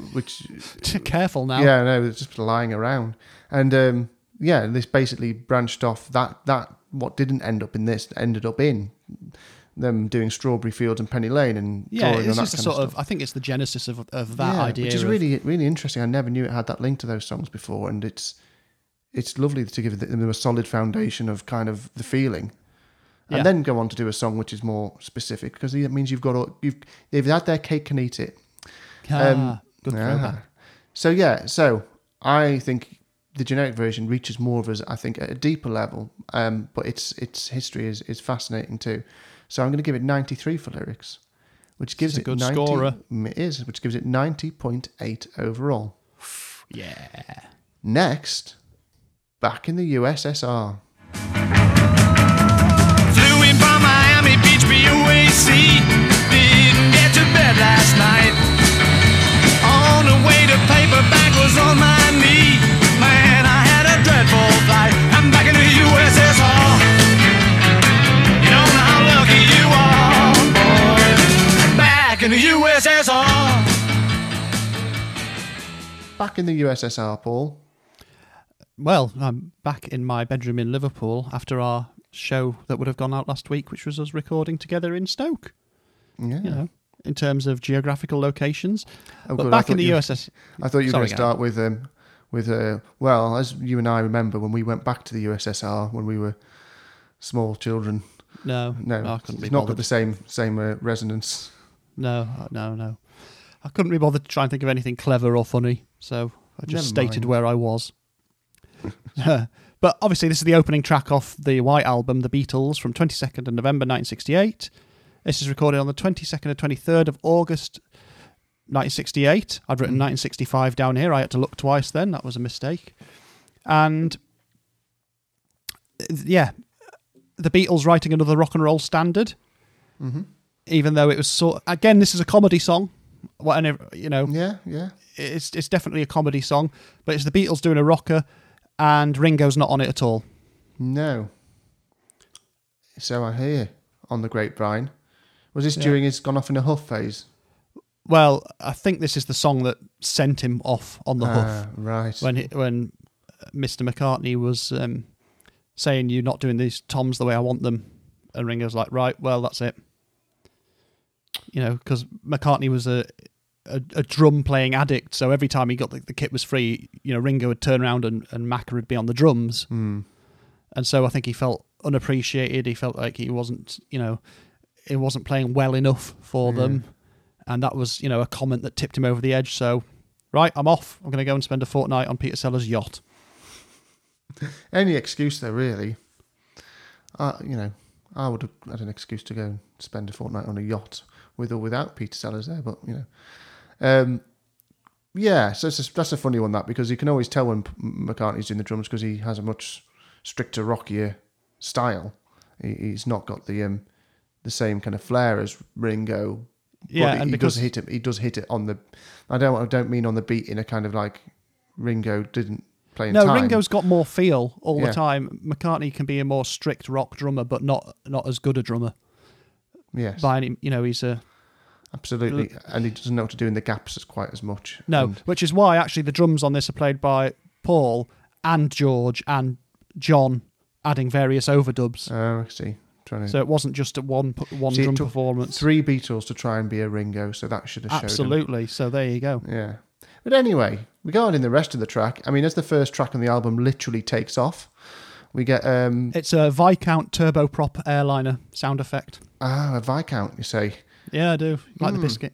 Careful now. Yeah, no, it's just lying around, and this basically branched off that what didn't end up in this ended up in them doing Strawberry Fields and Penny Lane and drawing it's on that just kind sort of stuff. I think it's the genesis of that idea, which is really really interesting. I never knew it had that link to those songs before, and it's lovely to give them a solid foundation of kind of the feeling, and then go on to do a song which is more specific, because it means they've had their cake and eat it. Good throwback. So I think the generic version reaches more of us, I think, at a deeper level, but its history is fascinating too. So I'm going to give it 93 for lyrics, which gives a it good 90, scorer. It is, which gives it 90.8 overall. Yeah. Next, back in the USSR. Flew in from Miami Beach, BUAC. Didn't get to bed last night. On the way to paperback was on my knee. Man, I had a dreadful flight. I'm back in the USSR. You don't know how lucky you are, boy. Back in the USSR. Back in the USSR, Paul. Well, I'm back in my bedroom in Liverpool after our show that would have gone out last week, which was us recording together in Stoke. Yeah. In terms of geographical locations. Oh, but good. back in the USSR... I thought you were going to Sorry, start with well, as you and I remember when we went back to the USSR when we were small children. No, I couldn't be it's not got bothered. the same resonance. No. I couldn't be bothered to try and think of anything clever or funny, so I just Never stated mind. where I was. But obviously this is the opening track off the White Album, The Beatles, from 22nd of November 1968. This is recorded on the 22nd and 23rd of August 1968. I'd written 1965 down here. I had to look twice then. That was a mistake. And yeah, the Beatles writing another rock and roll standard, even though it was again, this is a comedy song. Whatever, Yeah. it's definitely a comedy song, but it's the Beatles doing a rocker, and Ringo's not on it at all. No. So I hear on the grapevine. Was this during his gone off in a huff phase? Well, I think this is the song that sent him off on the huff. Right. When Mr. McCartney was saying, "You're not doing these toms the way I want them," and Ringo's like, "Right, well, that's it." Because McCartney was a drum playing addict, so every time he got the kit was free, Ringo would turn around and Macca would be on the drums, and so I think he felt unappreciated. He felt like he wasn't, it wasn't playing well enough for them, and that was, a comment that tipped him over the edge. So, right, I'm off. I'm going to go and spend a fortnight on Peter Sellers' yacht. Any excuse though, really. I would have had an excuse to go and spend a fortnight on a yacht with or without Peter Sellers there, but so that's a funny one, that, because you can always tell when McCartney's doing the drums because he has a much stricter, rockier style. He's not got the same kind of flair as Ringo Yeah, but and he because does hit it. He does hit it on the. I don't mean on the beat in a kind of like Ringo didn't play in time. Ringo's got more feel all Yeah. the time. McCartney can be a more strict rock drummer, but not as good a drummer. Yes, By any, he's a absolutely, and he doesn't know what to do in the gaps as quite as much. no, And- which is why actually the drums on this are played by Paul and George and John, adding various overdubs. Oh, I see. Trying to So it wasn't just a one See, it drum took performance. 3 Beatles to try and be a Ringo, so that should have showed him. Absolutely. So there you go. Yeah. But anyway, regarding the rest of the track, I mean, as the first track on the album literally takes off, we get It's a Viscount turboprop airliner sound effect. a Viscount, you say. Yeah, I do. Like the biscuit.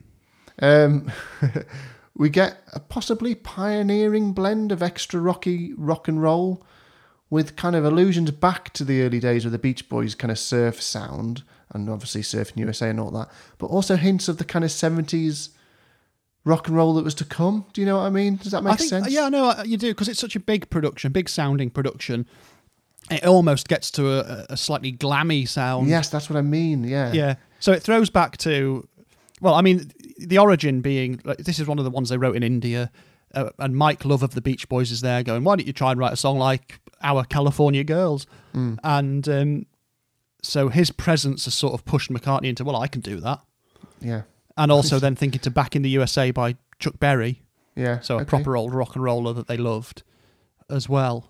We get a possibly pioneering blend of extra rocky rock and roll with kind of allusions back to the early days of the Beach Boys kind of surf sound, and obviously Surfing USA and all that, but also hints of the kind of 70s rock and roll that was to come. Do you know what I mean? Does that make sense? Yeah, no, you do, because it's such a big production, big sounding production. It almost gets to a slightly glammy sound. Yes, that's what I mean, yeah. Yeah. So it throws back to, well, I mean, the origin being, like, this is one of the ones they wrote in India, and Mike Love of the Beach Boys is there going, why don't you try and write a song like Our California Girls? And so his presence has sort of pushed McCartney into, well, I can do that. Yeah. And also then thinking to Back in the USA by Chuck Berry, Yeah. so a okay. proper old rock and roller that they loved as well.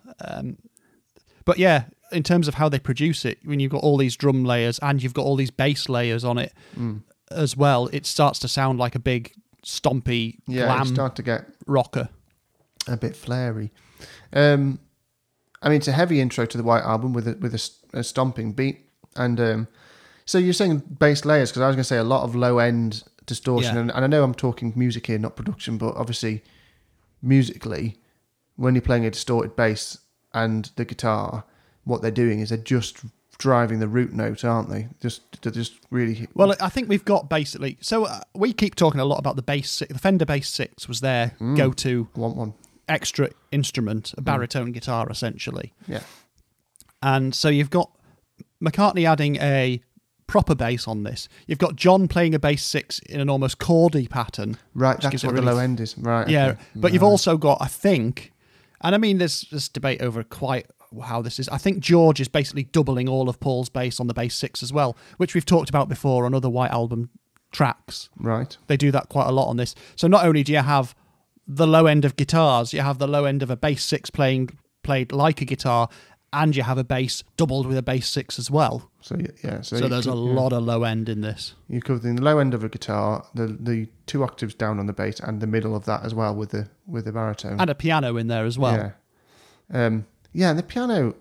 But yeah, in terms of how they produce it, when you've got all these drum layers and you've got all these bass layers on it as well, it starts to sound like a big stompy Yeah, you glam start to get rocker. a bit flary. I mean, it's a heavy intro to the White Album with a stomping beat. And so you're saying bass layers, because I was going to say a lot of low-end distortion. Yeah. And I know I'm talking music here, not production, but obviously musically, when you're playing a distorted bass and the guitar, what they're doing is they're just driving the root note, aren't they? They're just really... Well, I think we've got basically... So we keep talking a lot about the bass. The Fender Bass 6 was their go-to I want one. extra instrument, a baritone guitar, essentially. Yeah. And so you've got McCartney adding a proper bass on this. You've got John playing a bass 6 in an almost chordy pattern. Right, which that's gives it what really the low end is. Right. Yeah, okay. but you've Right. also got, I think, and I mean, there's this debate over quite how this is. I think George is basically doubling all of Paul's bass on the bass 6 as well, which we've talked about before on other White Album tracks. Right. They do that quite a lot on this. So not only do you have the low end of guitars, you have the low end of a bass 6 played like a guitar, and you have a bass doubled with a bass 6 as well. So, yeah. So there's a lot of low end in this. You're covering the low end of a guitar, the 2 octaves down on the bass, and the middle of that as well with the baritone. And a piano in there as well. Yeah. Yeah, and the piano.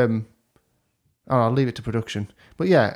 I'll leave it to production. But yeah,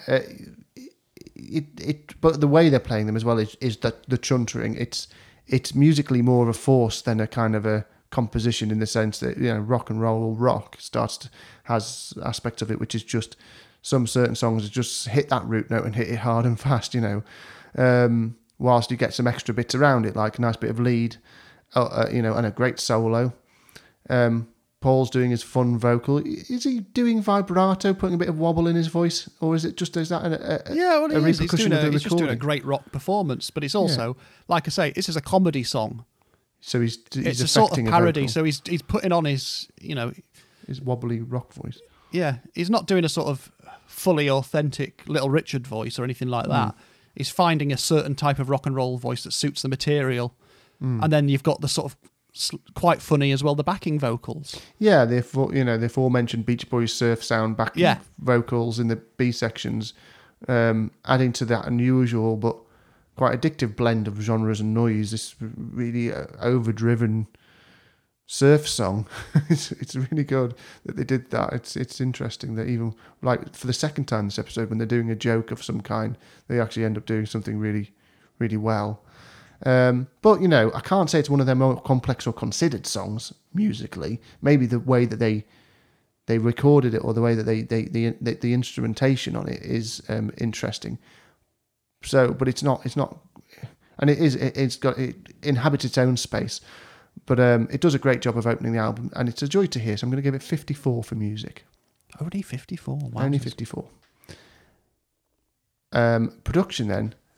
but the way they're playing them as well is that the chuntering. It's musically more of a force than a kind of a composition, in the sense that, you know, rock and roll rock has aspects of it which is just some certain songs just hit that root note and hit it hard and fast, you know. Whilst you get some extra bits around it, like a nice bit of lead, you know, and a great solo. Paul's doing his fun vocal. Is he doing vibrato, putting a bit of wobble in his voice, or is that a He's repercussion doing of the he's just doing a recording? great rock performance, but it's also, like I say, this is a comedy song. So he's It's a affecting sort of parody. a vocal, So he's putting on his, you know, his wobbly rock voice. yeah, he's not doing a sort of fully authentic Little Richard voice or anything like that. He's finding a certain type of rock and roll voice that suits the material, and then you've got the sort of quite funny as well, the backing vocals. Yeah, the aforementioned Beach Boys surf sound backing vocals in the B sections, adding to that unusual but quite addictive blend of genres and noise. This really overdriven surf song. It's really good that they did that. It's interesting that even like for the second time this episode, when they're doing a joke of some kind, they actually end up doing something really, really well. But, you know, I can't say it's one of their more complex or considered songs musically. Maybe the way that they recorded it, or the way that the instrumentation on it is interesting. So, but it's not, and it inhabits its own space. But it does a great job of opening the album, and it's a joy to hear. So I'm going to give it 54 for music. Only 54. Wow. Only 54. Production then.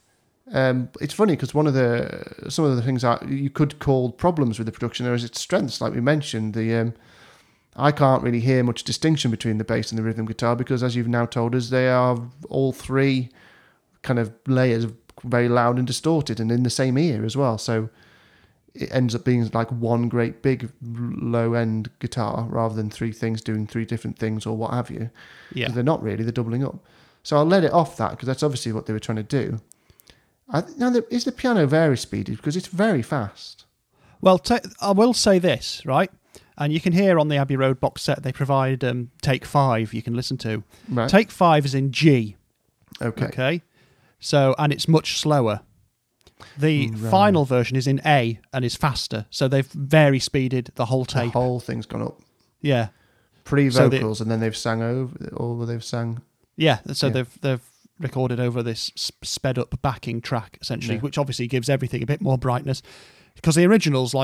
It's funny because some of the things that you could call problems with the production are its strengths. Like we mentioned, I can't really hear much distinction between the bass and the rhythm guitar because, as you've now told us, they are all three kind of layers of very loud and distorted and in the same ear as well. So it ends up being like one great big low end guitar rather than three things doing three different things or what have you. Yeah. They're not really, they're doubling up. So I'll let it off that because that's obviously what they were trying to do. Is the piano very speedy? Because it's very fast. Well, I will say this, right? And you can hear on the Abbey Road box set, they provide Take 5 you can listen to. Right. Take 5 is in G. Okay. So, and it's much slower. The final version is in A and is faster. So they've very speeded the whole tape. The whole thing's gone up. Yeah. Pre-vocals, and then they've sang over, or they've sang... Yeah, so they've recorded over this sped up backing track essentially, which obviously gives everything a bit more brightness because the originals,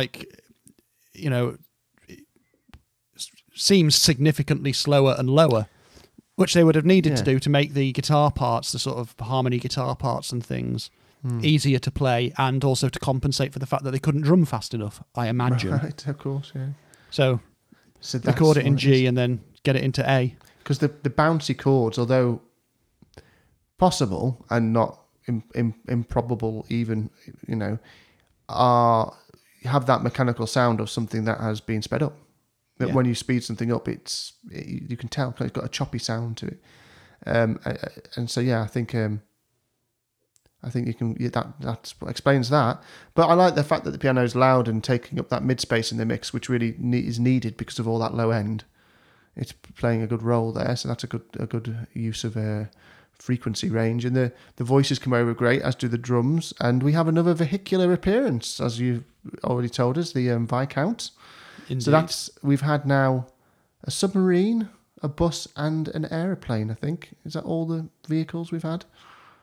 seems significantly slower and lower, which they would have needed to do to make the guitar parts, the sort of harmony guitar parts and things, easier to play, and also to compensate for the fact that they couldn't drum fast enough, I imagine. Right, of course, yeah. So record it in G and then get it into A. Because the bouncy chords, although possible and not improbable even, have that mechanical sound of something that has been sped up. That when you speed something up, you can tell it's got a choppy sound to it. And so, I think you can. That explains that. But I like the fact that the piano is loud and taking up that mid space in the mix, which really is needed because of all that low end. It's playing a good role there, so that's a good use of frequency range. And the voices come over great, as do the drums. And we have another vehicular appearance, as you've already told us, the Viscount. Indeed. So we've had now a submarine, a bus, and an aeroplane. I think is that all the vehicles we've had?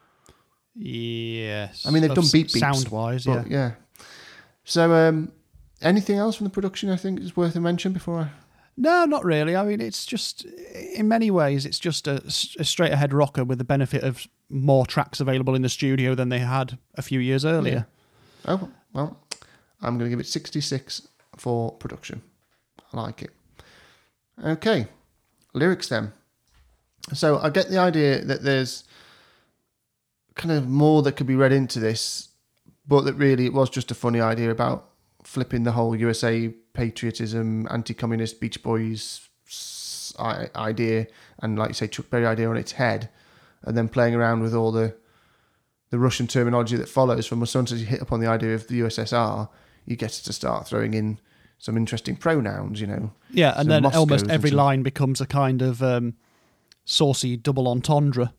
Yes. I mean, they've done beat beats sound-wise, yeah. So, anything else from the production I think is worth a mention before I... No, not really. I mean, it's just, in many ways, it's just a straight-ahead rocker with the benefit of more tracks available in the studio than they had a few years earlier. Yeah. Oh, well, I'm going to give it 66 for production. I like it. Okay, lyrics then. So I get the idea that there's kind of more that could be read into this, but that really it was just a funny idea about flipping the whole USA patriotism, anti-communist Beach Boys idea, and like you say, Chuck Berry idea on its head, and then playing around with all the Russian terminology that follows from as soon as you hit upon the idea of the USSR, you get to start throwing in some interesting pronouns, Yeah, and then Moscow's almost every and line becomes a kind of saucy double entendre.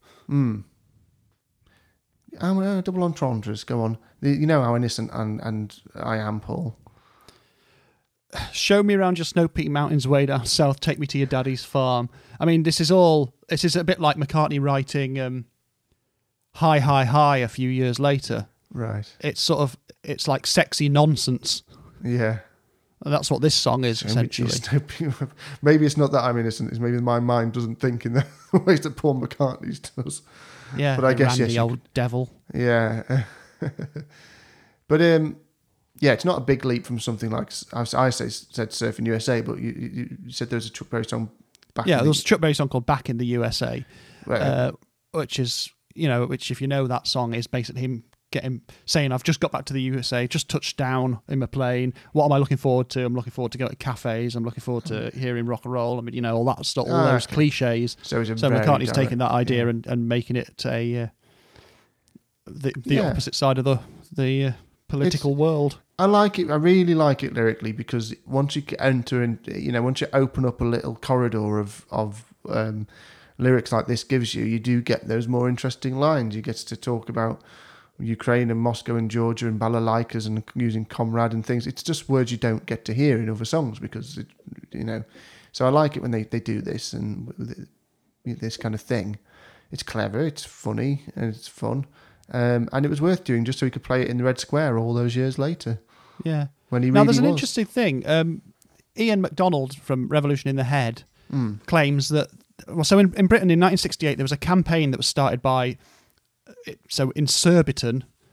Double entendres, go on. You know how innocent and I am, Paul. Show me around your snow-peaked mountains way down south, take me to your daddy's farm. I mean, this is a bit like McCartney writing Hi, Hi, Hi a few years later. Right. It's like sexy nonsense. Yeah. And that's what this song is, essentially. Maybe it's not that I'm innocent, it's maybe my mind doesn't think in the ways that Paul McCartney's does. Yeah, but I guess Randy, old devil. Yeah. But it's not a big leap from something like I said Surfing USA, but you said there was a Chuck Berry song back. Yeah, there was a Chuck Berry song called Back in the USA, right. which is which if you know that song is basically him saying I've just got back to the USA, just touched down in my plane. What am I looking forward to? I'm looking forward to going to cafes. I'm looking forward to hearing rock and roll. I mean, all that stuff, all those cliches. So McCartney's taking that idea and making it the opposite side of the political world. I like it. I really like it lyrically because once you enter and once you open up a little corridor of lyrics like this gives you do get those more interesting lines. You get to talk about Ukraine and Moscow and Georgia and balalaikas and using comrade and things. It's just words you don't get to hear in other songs because So I like it when they do this and this kind of thing. It's clever, it's funny, and it's fun. And it was worth doing just so he could play it in the Red Square all those years later. Yeah. When he now, really there's an was. interesting thing. Ian MacDonald from Revolution in the Head claims that... Well, so in Britain in 1968, there was a campaign that was started by... So in Surbiton,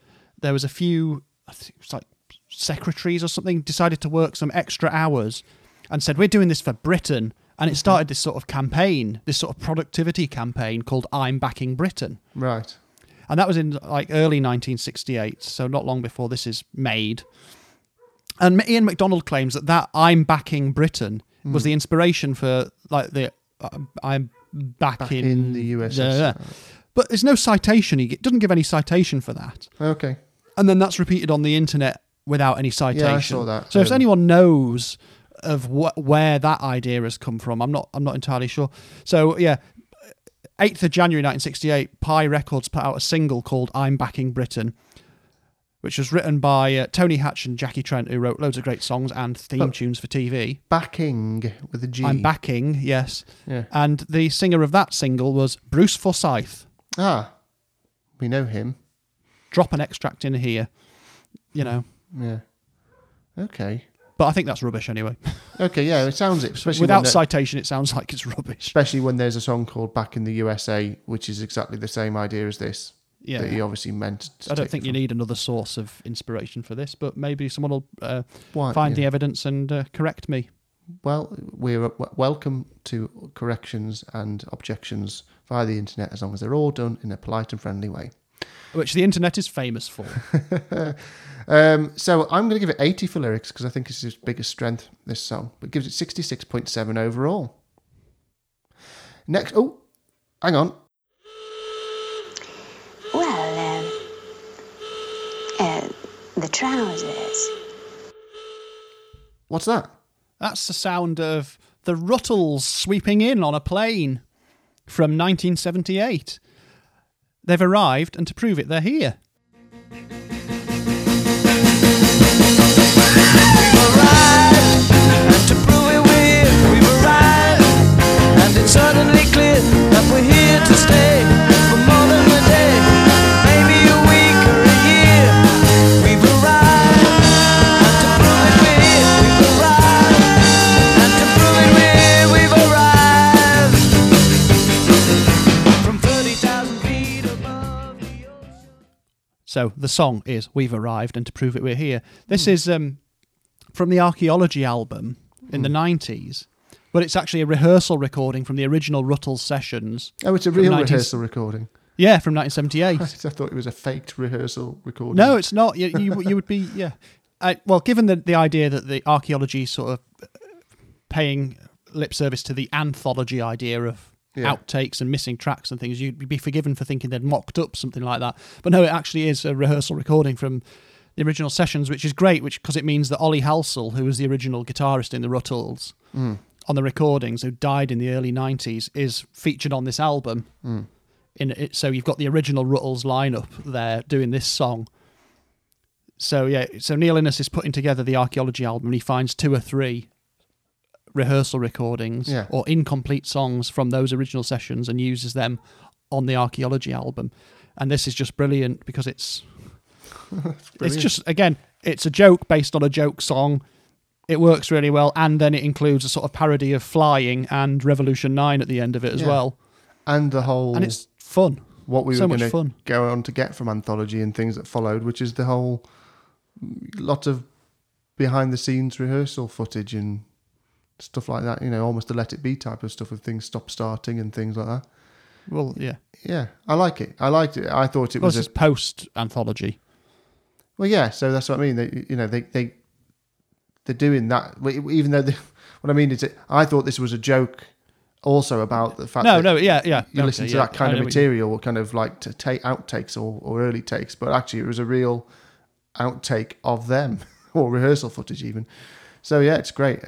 there was a few, I think it was like secretaries or something, decided to work some extra hours and said, we're doing this for Britain. And it started this sort of campaign, this sort of productivity campaign called I'm Backing Britain. Right. And that was in like early 1968, so not long before this is made. And Ian MacDonald claims that I'm Backing Britain was the inspiration for like the I'm back in the USSR. But there's no citation. He doesn't give any citation for that. Okay. And then that's repeated on the internet without any citation. Yeah, I saw that. So if anyone knows of where that idea has come from, I'm not entirely sure. So yeah, 8th of January 1968, Pi Records put out a single called I'm Backing Britain, which was written by Tony Hatch and Jackie Trent, who wrote loads of great songs and theme tunes for TV. Backing with a G. I'm Backing, yes. Yeah. And the singer of that single was Bruce Forsyth. Ah, we know him. Drop an extract in here, you know. Yeah. Okay. But I think that's rubbish anyway. Okay, yeah, it sounds it. Especially without citation, it sounds like it's rubbish. Especially when there's a song called Back in the USA, which is exactly the same idea as this. Yeah. That he obviously meant to I don't take think it you from. need another source of inspiration for this, but maybe someone will Why, find yeah. the evidence and correct me. Well, we're welcome to corrections and objections via the internet as long as they're all done in a polite and friendly way. Which the internet is famous for. So I'm going to give it 80 for lyrics because I think it's his biggest strength, this song. But it gives it 66.7 overall. Next, hang on. Well, the trousers. What's that? That's the sound of the Ruttles sweeping in on a plane from 1978. They've arrived, and to prove it, they're here. And to prove it we've arrived, and it's suddenly clear that we're here to stay for more than a day, maybe a week or a year. We've arrived, and to prove it we're here. We've arrived, and to prove it we've arrived from 30,000 feet above the ocean. So the song is We've Arrived, and to prove it, we're here. This is from the Archaeology album in the 90s, but it's actually a rehearsal recording from the original Ruttles sessions. Oh, it's a from real 19 rehearsal recording. Yeah, from 1978. I thought it was a faked rehearsal recording. No, it's not. You would be, yeah. Well, given the idea that the archaeology sort of paying lip service to the anthology idea of outtakes and missing tracks and things, you'd be forgiven for thinking they'd mocked up something like that. But no, it actually is a rehearsal recording from the original sessions, which is great, because it means that Ollie Halsall, who was the original guitarist in the Ruttles, on the recordings, who died in the early 90s, is featured on this album. So you've got the original Ruttles lineup there doing this song. So yeah, so Neil Innes is putting together the Archaeology album, and he finds 2 or 3 rehearsal recordings or incomplete songs from those original sessions and uses them on the Archaeology album. And this is just brilliant because it's just, again, it's a joke based on a joke song. It works really well, and then it includes a sort of parody of Flying and Revolution 9 at the end of it as well. And the whole... And it's fun. What we so were much going fun. to go on to get from Anthology and things that followed, which is the whole lot of behind-the-scenes rehearsal footage and stuff like that, almost a Let It Be type of stuff with things stop starting and things like that. Well, yeah. Yeah, I like it. I liked it. I thought it Well, was this is post-anthology. Well, yeah, so that's what I mean. They're doing that, even though what I mean is I thought this was a joke also about the fact that you listen to that kind of material, or kind of like to take outtakes or early takes, but actually it was a real outtake of them or rehearsal footage even. So yeah, it's great.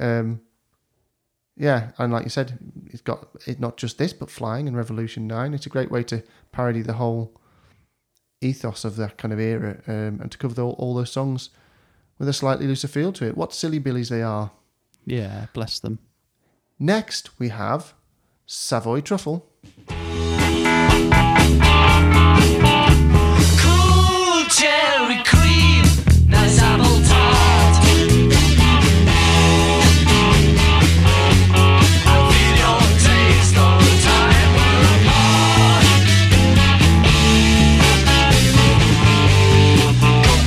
Yeah, and like you said, it's got not just this, but Flying and Revolution 9. It's a great way to parody the whole ethos of that kind of era, and to cover all those songs with a slightly looser feel to it. What silly billies they are. Yeah, bless them. Next, we have Savoy Truffle. Cool cherry cream, nice apple tart. I feel your taste all the time we're apart. Cool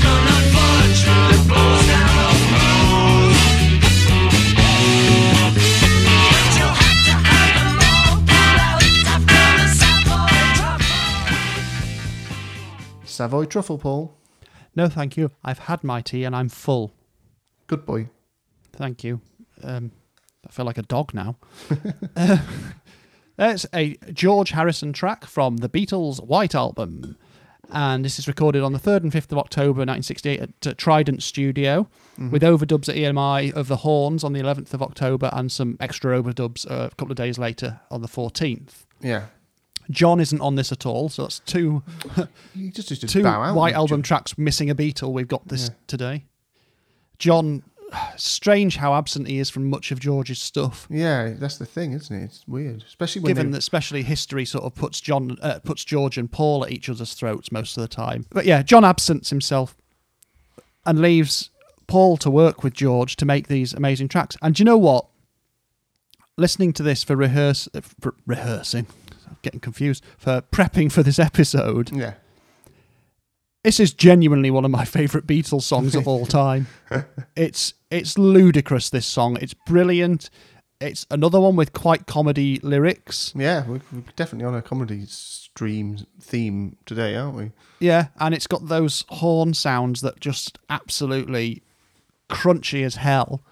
Savoy truffle, Paul. No, thank you. I've had my tea and I'm full. Good boy. Thank you. I feel like a dog now. There's a George Harrison track from the Beatles' White Album. And this is recorded on the 3rd and 5th of October 1968 at Trident Studio, with overdubs at EMI of the horns on the 11th of October and some extra overdubs a couple of days later on the 14th. Yeah. John isn't on this at all, so that's two You just two bow out. White Album tracks missing a Beatle. We've got this today. John, strange how absent he is from much of George's stuff. Yeah, that's the thing, isn't it? It's weird, especially when Given that especially history sort of puts George and Paul at each other's throats most of the time. But yeah, John absents himself and leaves Paul to work with George to make these amazing tracks. And do you know what? Listening to this for rehearsing, I'm getting confused, for prepping for this episode, Yeah. this is genuinely one of my favourite Beatles songs of all time. It's ludicrous, this song. It's brilliant. It's another one with quite comedy lyrics. Yeah, we're definitely on a comedy stream theme today, aren't we? Yeah, and it's got those horn sounds that just absolutely crunchy as hell.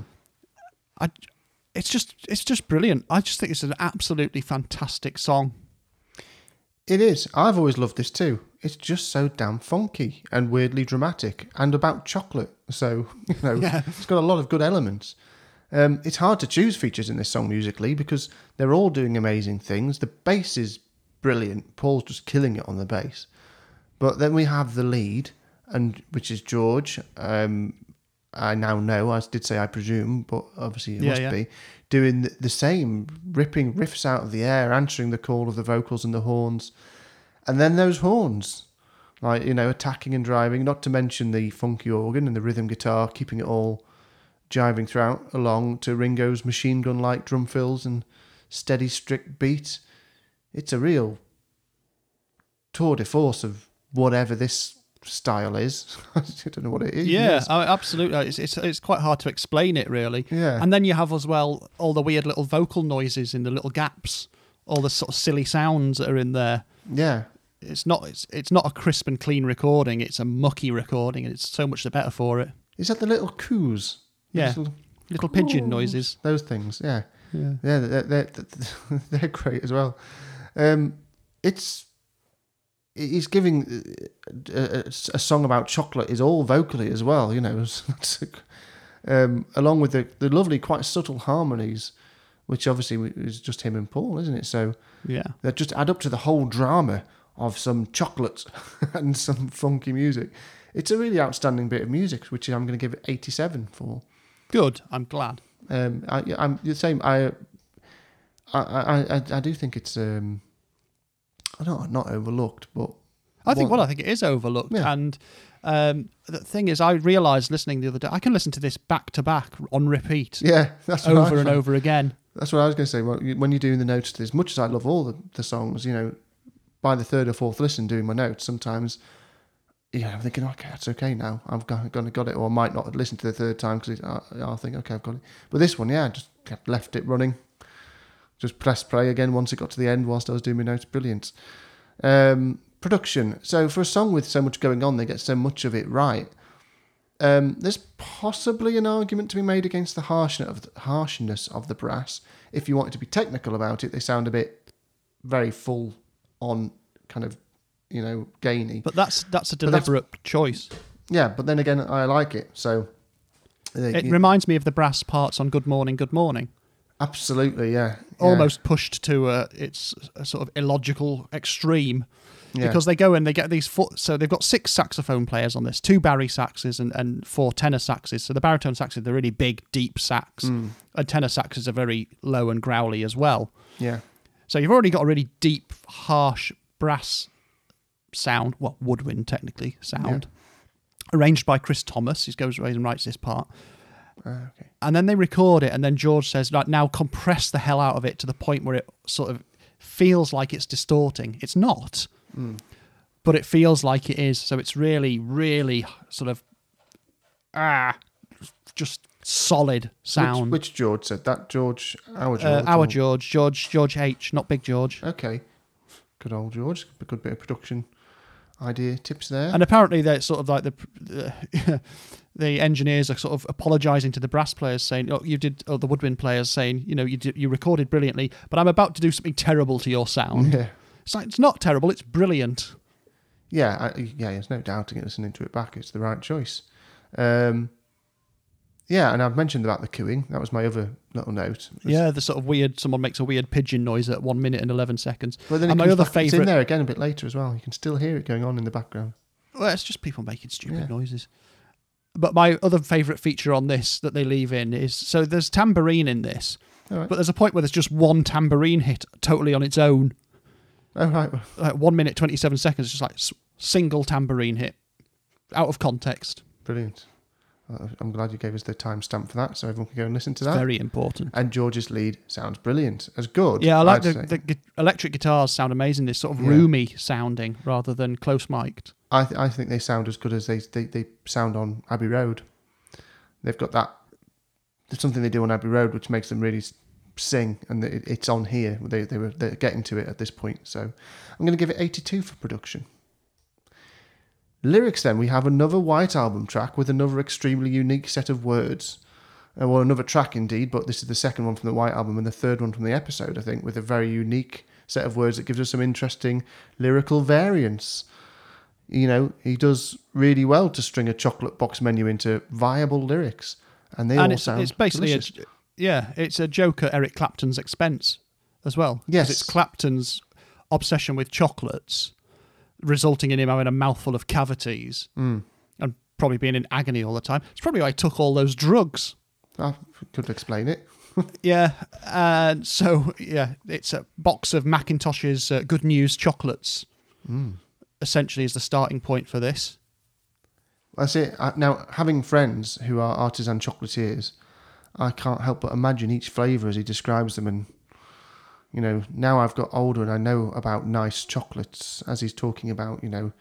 It's just brilliant. I just think it's an absolutely fantastic song. It is. I've always loved this too. It's just so damn funky and weirdly dramatic and about chocolate. So, It's got a lot of good elements. It's hard to choose features in this song musically because they're all doing amazing things. The bass is brilliant. Paul's just killing it on the bass. But then we have the lead, which is George. I now know, I did say I presume, but obviously it must be, doing the same, ripping riffs out of the air, answering the call of the vocals and the horns. And then those horns, attacking and driving, not to mention the funky organ and the rhythm guitar, keeping it all jiving throughout along to Ringo's machine gun-like drum fills and steady, strict beat. It's a real tour de force of whatever this style is. I don't know what it is. Yeah, absolutely. It's quite hard to explain it, really. Yeah. And then you have as well all the weird little vocal noises in the little gaps, all the sort of silly sounds that are in there. Yeah. It's not a crisp and clean recording. It's a mucky recording, and it's so much the better for it. Is that the little coos? Yeah, little pigeon noises. Those things, yeah. Yeah. They're great as well. He's giving a song about chocolate is all vocally as well, along with the lovely, quite subtle harmonies, which obviously is just him and Paul, isn't it? So yeah, they just add up to the whole drama of some chocolate and some funky music. It's a really outstanding bit of music, which I'm going to give it 87 for. Good, I'm glad. I'm the same. I do think it's not overlooked, but I think it is overlooked. Yeah. And the thing is, I realised listening the other day, I can listen to this back to back on repeat. Yeah, that's what over and over again. That's what I was going to say. When you're doing the notes, as much as I love all the songs, by the third or fourth listen, doing my notes, sometimes, I'm thinking, okay, that's okay now. I've got it, or I might not listen to the third time because I'll think, okay, I've got it. But this one, just kept left it running. Just press play again once it got to the end whilst I was doing my notes. Brilliant. Production. So for a song with so much going on, they get so much of it right. There's possibly an argument to be made against the harshness of the brass. If you wanted to be technical about it, they sound a bit very full on, kind of, gainy. But that's a deliberate choice. Yeah, but then again, I like it. So it reminds me of the brass parts on Good Morning, Good Morning. Absolutely, yeah. Almost pushed to its a sort of illogical extreme. Yeah. Because they go and they get these so they've got 6 saxophone players on this, 2 bari saxes and 4 tenor saxes. So the baritone saxes, they're really big, deep sax. And tenor saxes are very low and growly as well. Yeah. So you've already got a really deep, harsh brass sound, woodwind technically sound, arranged by Chris Thomas. He goes away and writes this part. Okay. And then they record it, and then George says, right, now compress the hell out of it to the point where it sort of feels like it's distorting. It's not, but it feels like it is. So it's really, really sort of just solid sound. Which George said that? George? Our George? George H, not Big George. Okay. Good old George. A good bit of production idea tips there. And apparently they're sort of like the engineers are sort of apologising to the brass players, saying, the woodwind players saying, you recorded brilliantly, but I'm about to do something terrible to your sound. Yeah. It's like, it's not terrible, it's brilliant. Yeah, there's no doubting it, listening to it back. It's the right choice. And I've mentioned about the cooing. That was my other little note. The sort of weird, someone makes a weird pigeon noise at 1 minute and 11 seconds. But then and my my other other it's in favourite... there again a bit later as well. You can still hear it going on in the background. Well, it's just people making stupid noises. But my other favourite feature on this that they leave in is... So there's tambourine in this, All right. but there's a point where there's just one tambourine hit totally on its own. Oh, right. Like 1 minute, 27 seconds, just like single tambourine hit. Out of context. Brilliant. I'm glad you gave us the timestamp for that so everyone can go and listen to that. Very important. And George's lead sounds brilliant. As good. Yeah, I like I'd say. the electric guitars sound amazing. This sort of roomy sounding rather than close mic'd. I think they sound as good as they sound on Abbey Road. They've got that. There's something they do on Abbey Road which makes them really sing, and it's on here. They're getting to it at this point. So I'm going to give it 82 for production. Lyrics, then, we have another White Album track with another extremely unique set of words. Well, another track indeed, but this is the second one from the White Album and the third one from the episode, I think, with a very unique set of words that gives us some interesting lyrical variance. He does really well to string a chocolate box menu into viable lyrics, and they all sound it's basically delicious. it's a joke at Eric Clapton's expense as well. Yes. 'Cause it's Clapton's obsession with chocolates, resulting in him having a mouthful of cavities and probably being in agony all the time. It's probably why he took all those drugs. I could explain it. Yeah, and so it's a box of Macintosh's Good News chocolates. Essentially, is the starting point for this. That's it. Now, having friends who are artisan chocolatiers, I can't help but imagine each flavour as he describes them. And, now I've got older and I know about nice chocolates, as he's talking about,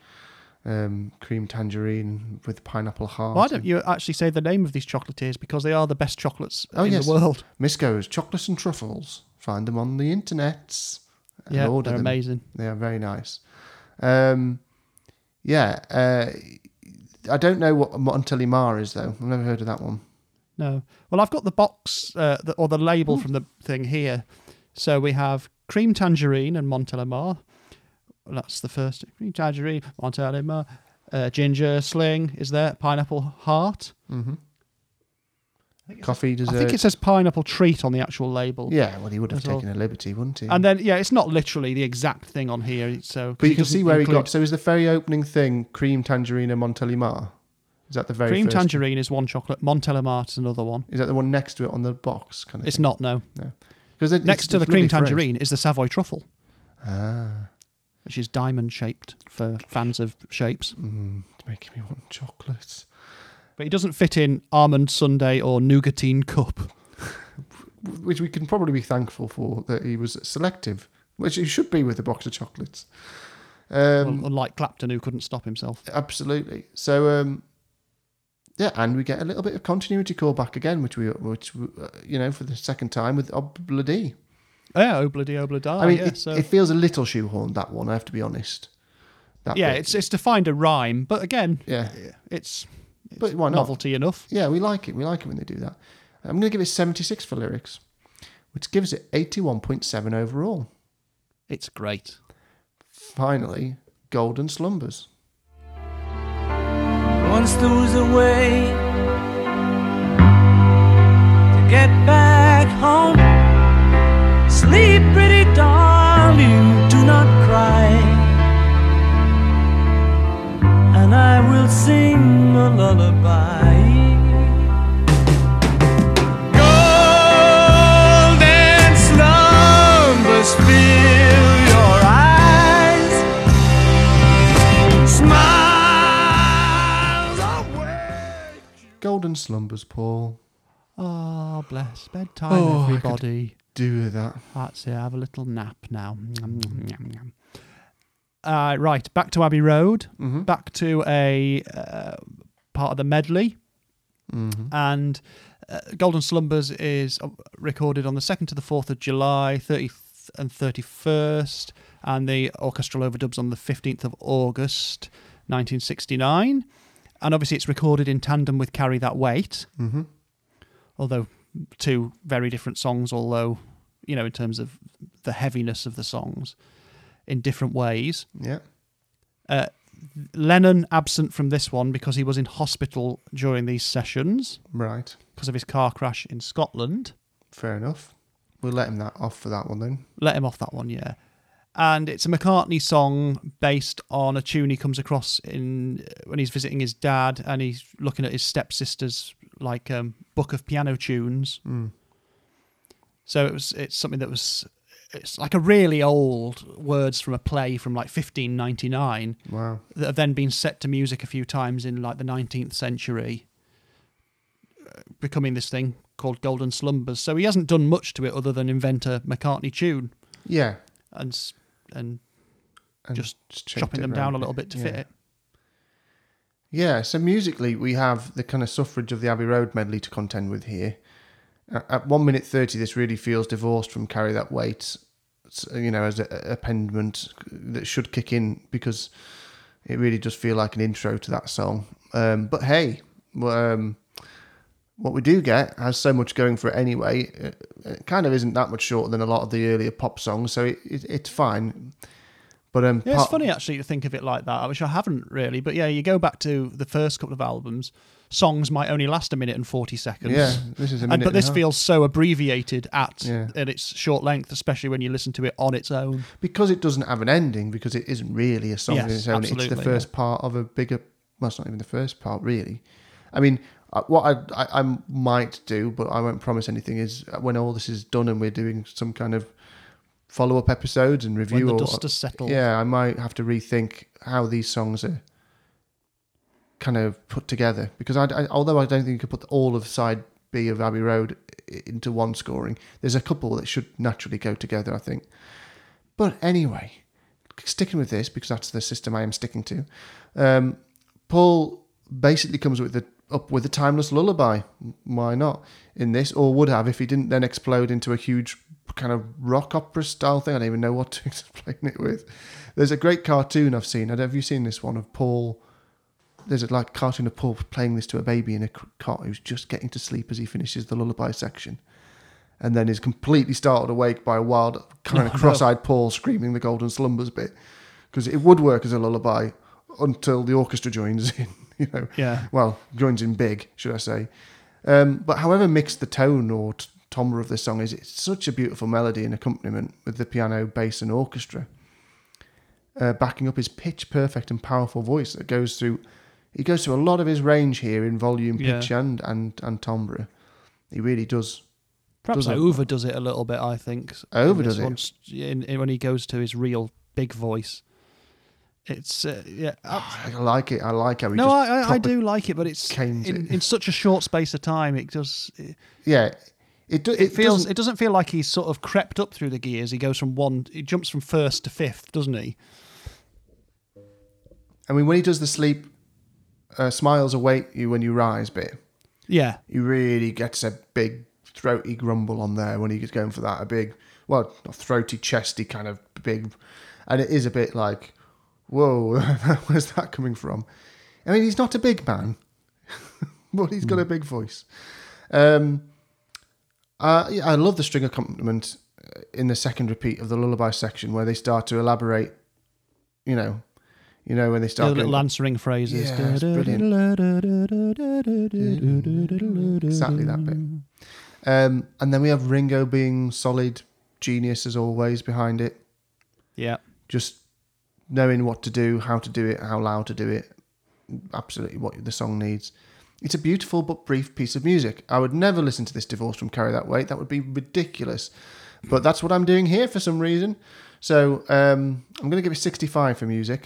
cream tangerine with pineapple heart. Why don't you actually say the name of these chocolatiers? Because they are the best chocolates in yes. the world. Misco's Chocolates and Truffles. Find them on the internets. And Yeah, order they're them. amazing. They are very nice. I don't know what Montélimar is, though. I've never heard of that one. No. Well, I've got the box or the label from the thing here. So we have cream tangerine and Montélimar. Well, that's the first. Cream tangerine, Montélimar. Ginger sling is there. Pineapple heart. Mm-hmm. Coffee dessert. I think it says pineapple treat on the actual label. Yeah, well, he would have as well. taken a liberty, wouldn't he? And then, it's not literally the exact thing on here. So, but you can see where he include- got. So is the very opening thing cream tangerine and Montélimar? Is that the very cream first tangerine is one chocolate. Montélimar is another one. Is that the one next to it on the box? Kind of It's thing? not, no. Because Next to the cream tangerine is the Savoy truffle, Ah. which is diamond shaped for fans of shapes. It's making me want chocolates. But it doesn't fit in almond sundae or nougatine cup. Which we can probably be thankful for, that he was selective, which he should be with a box of chocolates. Well, unlike Clapton, who couldn't stop himself. Absolutely. So, and we get a little bit of continuity callback again, which for the second time with Obladi. Yeah, obladi, obladi. I mean, so. it feels a little shoehorned, that one, I have to be honest. That bit. it's to find a rhyme, but again, Yeah. it's But why not? novelty enough. Yeah, we like it. We like it when they do that. I'm going to give it 76 for lyrics, which gives it 81.7 overall. It's great. Finally, Golden Slumbers. Once there was a way to get back home. Sleep, pretty darling, do not cry, and I will sing a lullaby. Golden slumbers fill your eyes, smiles away. Golden Slumbers, Paul. Oh, bless. Bedtime, everybody. Do that. That's it. Have a little nap now. Right, back to Abbey Road. Back to a part of the medley. And Golden Slumbers is recorded on the 2nd to the 4th of July, 30th and 31st. and the orchestral overdubs on the 15th of August 1969. And obviously it's recorded in tandem with Carry That Weight, although two very different songs, although, in terms of the heaviness of the songs in different ways. Yeah. Lennon absent from this one because he was in hospital during these sessions. Right. Because of his car crash in Scotland. Fair enough. We'll let him off for that one then. Let him off that one, yeah. And it's a McCartney song based on a tune he comes across when he's visiting his dad and he's looking at his stepsister's book of piano tunes. So it's something that was... It's like a really old words from a play from 1599. Wow. That have then been set to music a few times in the 19th century, becoming this thing called Golden Slumbers. So he hasn't done much to it other than invent a McCartney tune. Yeah. And just shaped chopping it them around down a little bit to fit it. Yeah, so musically we have the kind of Suffrage of the Abbey Road medley to contend with here. At 1 minute 30, this really feels divorced from Carry That Weight, as a appendment that should kick in because it really does feel like an intro to that song. But hey, what we do get has so much going for it anyway. It kind of isn't that much shorter than a lot of the earlier pop songs, so it's fine. But it's funny actually to think of it like that, which I haven't really. But yeah, you go back to the first couple of albums, songs might only last 1 minute and 40 seconds. Yeah, this is a minute. But this feels so abbreviated at Yeah. its short length, especially when you listen to it on its own. Because it doesn't have an ending, because it isn't really a song Yes, in its own. It's absolutely, the first part of a bigger... Well, it's not even the first part, really. I mean, what I might do, but I won't promise anything, is when all this is done and we're doing some kind of follow-up episodes and review... When the dust has settled. Yeah, I might have to rethink how these songs are kind of put together, because although I don't think you could put all of side B of Abbey Road into one scoring, there's a couple that should naturally go together, I think. But anyway, sticking with this, because that's the system I am sticking to, Paul basically comes up with a timeless lullaby. Why not? In this, or would have if he didn't then explode into a huge kind of rock opera style thing. I don't even know what to explain it with. There's a great cartoon I've seen. Have you seen this one of Paul? There's a cartoon of Paul playing this to a baby in a cot who's just getting to sleep as he finishes the lullaby section, and then is completely startled awake by a wild kind of cross-eyed Paul screaming the Golden Slumbers bit, because it would work as a lullaby until the orchestra joins in. Yeah. Well, joins in big, should I say? But however mixed the tone or timbre of this song is, it's such a beautiful melody and accompaniment with the piano, bass, and orchestra backing up his pitch perfect and powerful voice that goes through. He goes through a lot of his range here in volume, pitch, and timbre. He really does. Perhaps overdoes it a little bit, I think. Overdoes it? When he goes to his real big voice. It's, I like it. I like how he No, just I do like it, but it's in such a short space of time, it does... It doesn't feel like he's sort of crept up through the gears. He jumps from first to fifth, doesn't he? I mean, when he does the sleep, smiles await you when you rise bit, yeah, he really gets a big throaty grumble on there when he gets going for that. A big, well, not throaty, chesty kind of big, and it is a bit like, whoa, where's that coming from? I mean, he's not a big man, but he's got a big voice. I love the string accompaniment in the second repeat of the lullaby section where they start to elaborate, when they start the little answering phrases. Yeah, it's brilliant. Exactly that bit. And then we have Ringo being solid genius as always behind it. Yeah. Just knowing what to do, how to do it, how loud to do it. Absolutely what the song needs. It's a beautiful but brief piece of music. I would never listen to this divorced from Carry That Weight. That would be ridiculous. But that's what I'm doing here for some reason. So I'm going to give it 65 for music.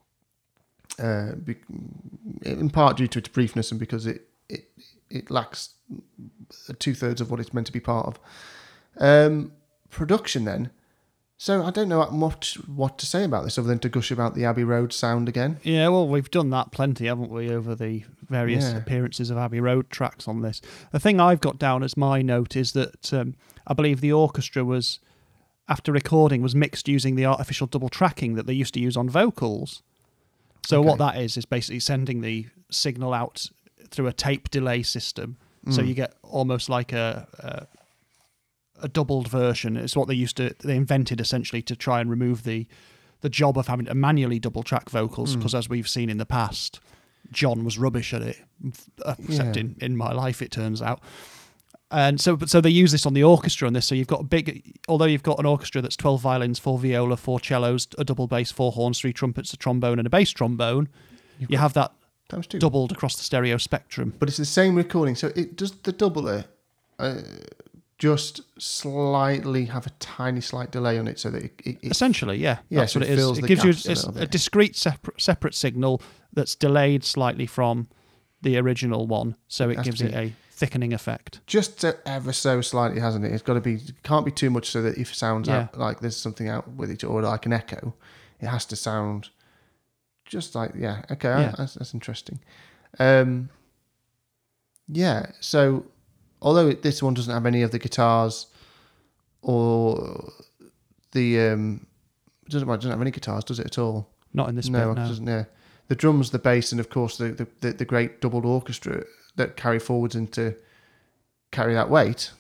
In part due to its briefness and because it lacks 2/3 of what it's meant to be part of. Production then. So I don't know much what to say about this other than to gush about the Abbey Road sound again. Yeah, well, we've done that plenty, haven't we, over the various appearances of Abbey Road tracks on this. The thing I've got down as my note is that I believe the orchestra was after recording was mixed using the artificial double tracking that they used to use on vocals. So what that is basically sending the signal out through a tape delay system. So you get almost like a doubled version. It's what they invented essentially to try and remove the job of having to manually double track vocals, because as we've seen in the past, John was rubbish at it, except in my life, it turns out. And so they use this on the orchestra on this. So you've got although you've got an orchestra that's 12 violins, 4 viola, 4 cellos, a double bass, 4 horns, 3 trumpets, a trombone, and a bass trombone. You have that doubled across the stereo spectrum. But it's the same recording. So it does the doubler just slightly have a tiny slight delay on it, so that it essentially, that's so what it is. It gives you a discrete separate signal that's delayed slightly from the original one, so it gives it a thickening effect. Just ever so slightly, hasn't it? It's got to be, can't be too much so that if it sounds out like there's something out with it, or like an echo, it has to sound just like, that's interesting. So although this one doesn't have any of the guitars or the doesn't have any guitars, does it at all? Not in this bit, no. It doesn't. Yeah, the drums, the bass, and of course the great doubled orchestra that carry forwards and to carry that weight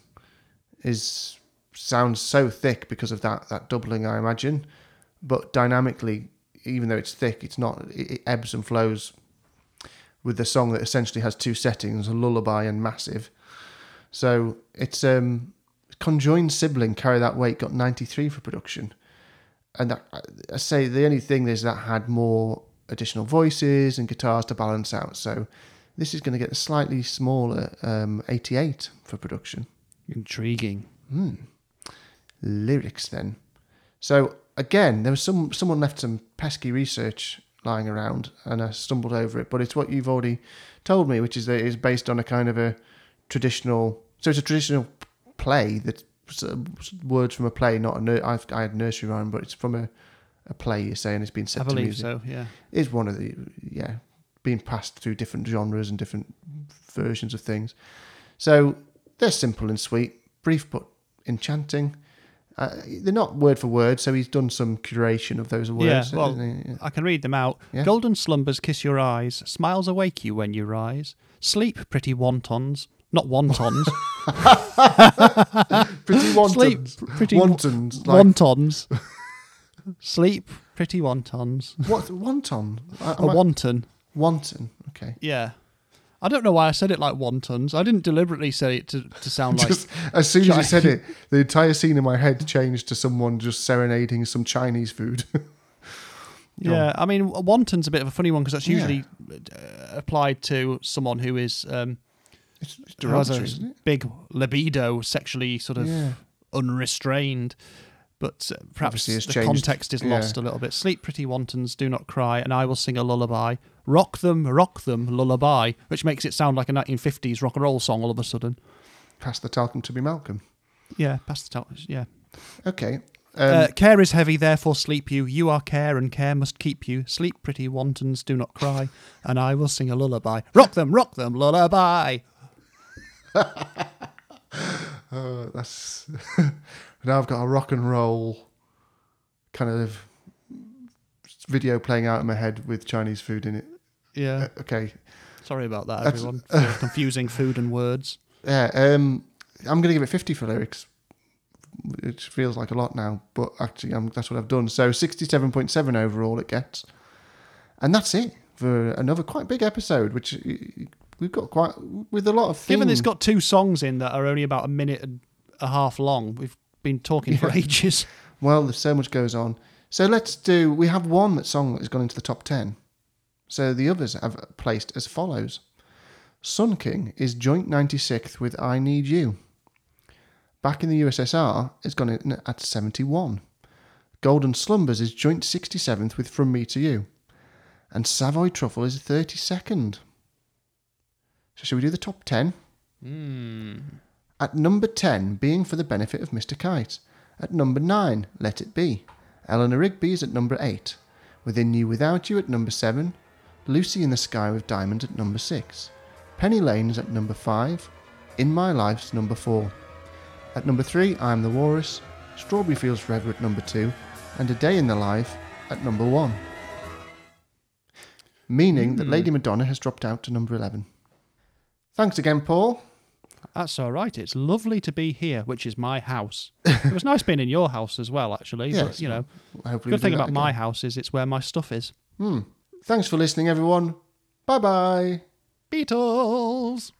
sounds so thick because of that doubling, I imagine. But dynamically, even though it's thick, it's not. It ebbs and flows with the song that essentially has 2 settings: a lullaby and massive. So it's conjoined sibling Carry That Weight got 93 for production, and that, I say the only thing is that had more additional voices and guitars to balance out. So this is going to get a slightly smaller 88 for production. Intriguing. Lyrics then. So again, there was someone left some pesky research lying around, and I stumbled over it. But it's what you've already told me, which is that it is based on a kind of a traditional. So it's a traditional play that's words from a play, not I had nursery rhyme, but it's from a play. You're saying it's been set to music. I believe so. Yeah, is one of the being passed through different genres and different versions of things. So they're simple and sweet, brief but enchanting. They're not word for word, so he's done some curation of those words. I can read them out. Yeah. Golden slumbers kiss your eyes, smiles awake you when you rise. Sleep, pretty wontons. Not wontons. Pretty wontons. Sleep, pretty wontons. Wontons. Sleep, pretty wontons. What? Wonton? A wonton. Wonton, okay. Yeah. I don't know why I said it like wontons. I didn't deliberately say it to sound like... As soon as you said it, the entire scene in my head changed to someone just serenading some Chinese food. Yeah, I mean, wonton's a bit of a funny one because that's usually applied to someone who is... It's derogatory, isn't it? Big libido, sexually sort of unrestrained. But perhaps the context is lost a little bit. Sleep, pretty wontons, do not cry, and I will sing a lullaby. Rock them, lullaby, which makes it sound like a 1950s rock and roll song all of a sudden. Pass the talcum to be Malcolm. Yeah, pass the talcum, yeah. Okay. Care is heavy, therefore sleep you. You are care, and care must keep you. Sleep, pretty wontons, do not cry, and I will sing a lullaby. Rock them, lullaby. That's... Now I've got a rock and roll kind of video playing out in my head with Chinese food in it. Yeah. Okay. Sorry about that, everyone. For confusing food and words. Yeah. I'm going to give it 50 for lyrics. It feels like a lot now, but actually that's what I've done. So 67.7 overall it gets. And that's it for another quite big episode, which we've got quite... with a lot of things. Given it's got 2 songs in that are only about a minute and a half long, we've been talking for ages. Well, there's so much goes on. So we have one song that has gone into the top 10. So the others have placed as follows. Sun King is joint 96th with I Need You. Back in the USSR, it's gone in at 71. Golden Slumbers is joint 67th with From Me to You. And Savoy Truffle is 32nd. So shall we do the top 10? At number 10, Being for the Benefit of Mr. Kite. At number 9, Let It Be. Eleanor Rigby is at number 8. Within You Without You at number 7. Lucy in the Sky with Diamond at number 6. Penny Lane is at number 5. In My Life's number 4. At number 3, I Am the Walrus. Strawberry Fields Forever at number 2, and A Day in the Life at number 1. Meaning that Lady Madonna has dropped out to number 11. Thanks again, Paul. That's all right. It's lovely to be here, which is my house. It was nice being in your house as well, actually. Yes, But, you know, hopefully good thing we'll do that about my again. house is it's where my stuff is. Thanks for listening, everyone. Bye-bye. Beatles!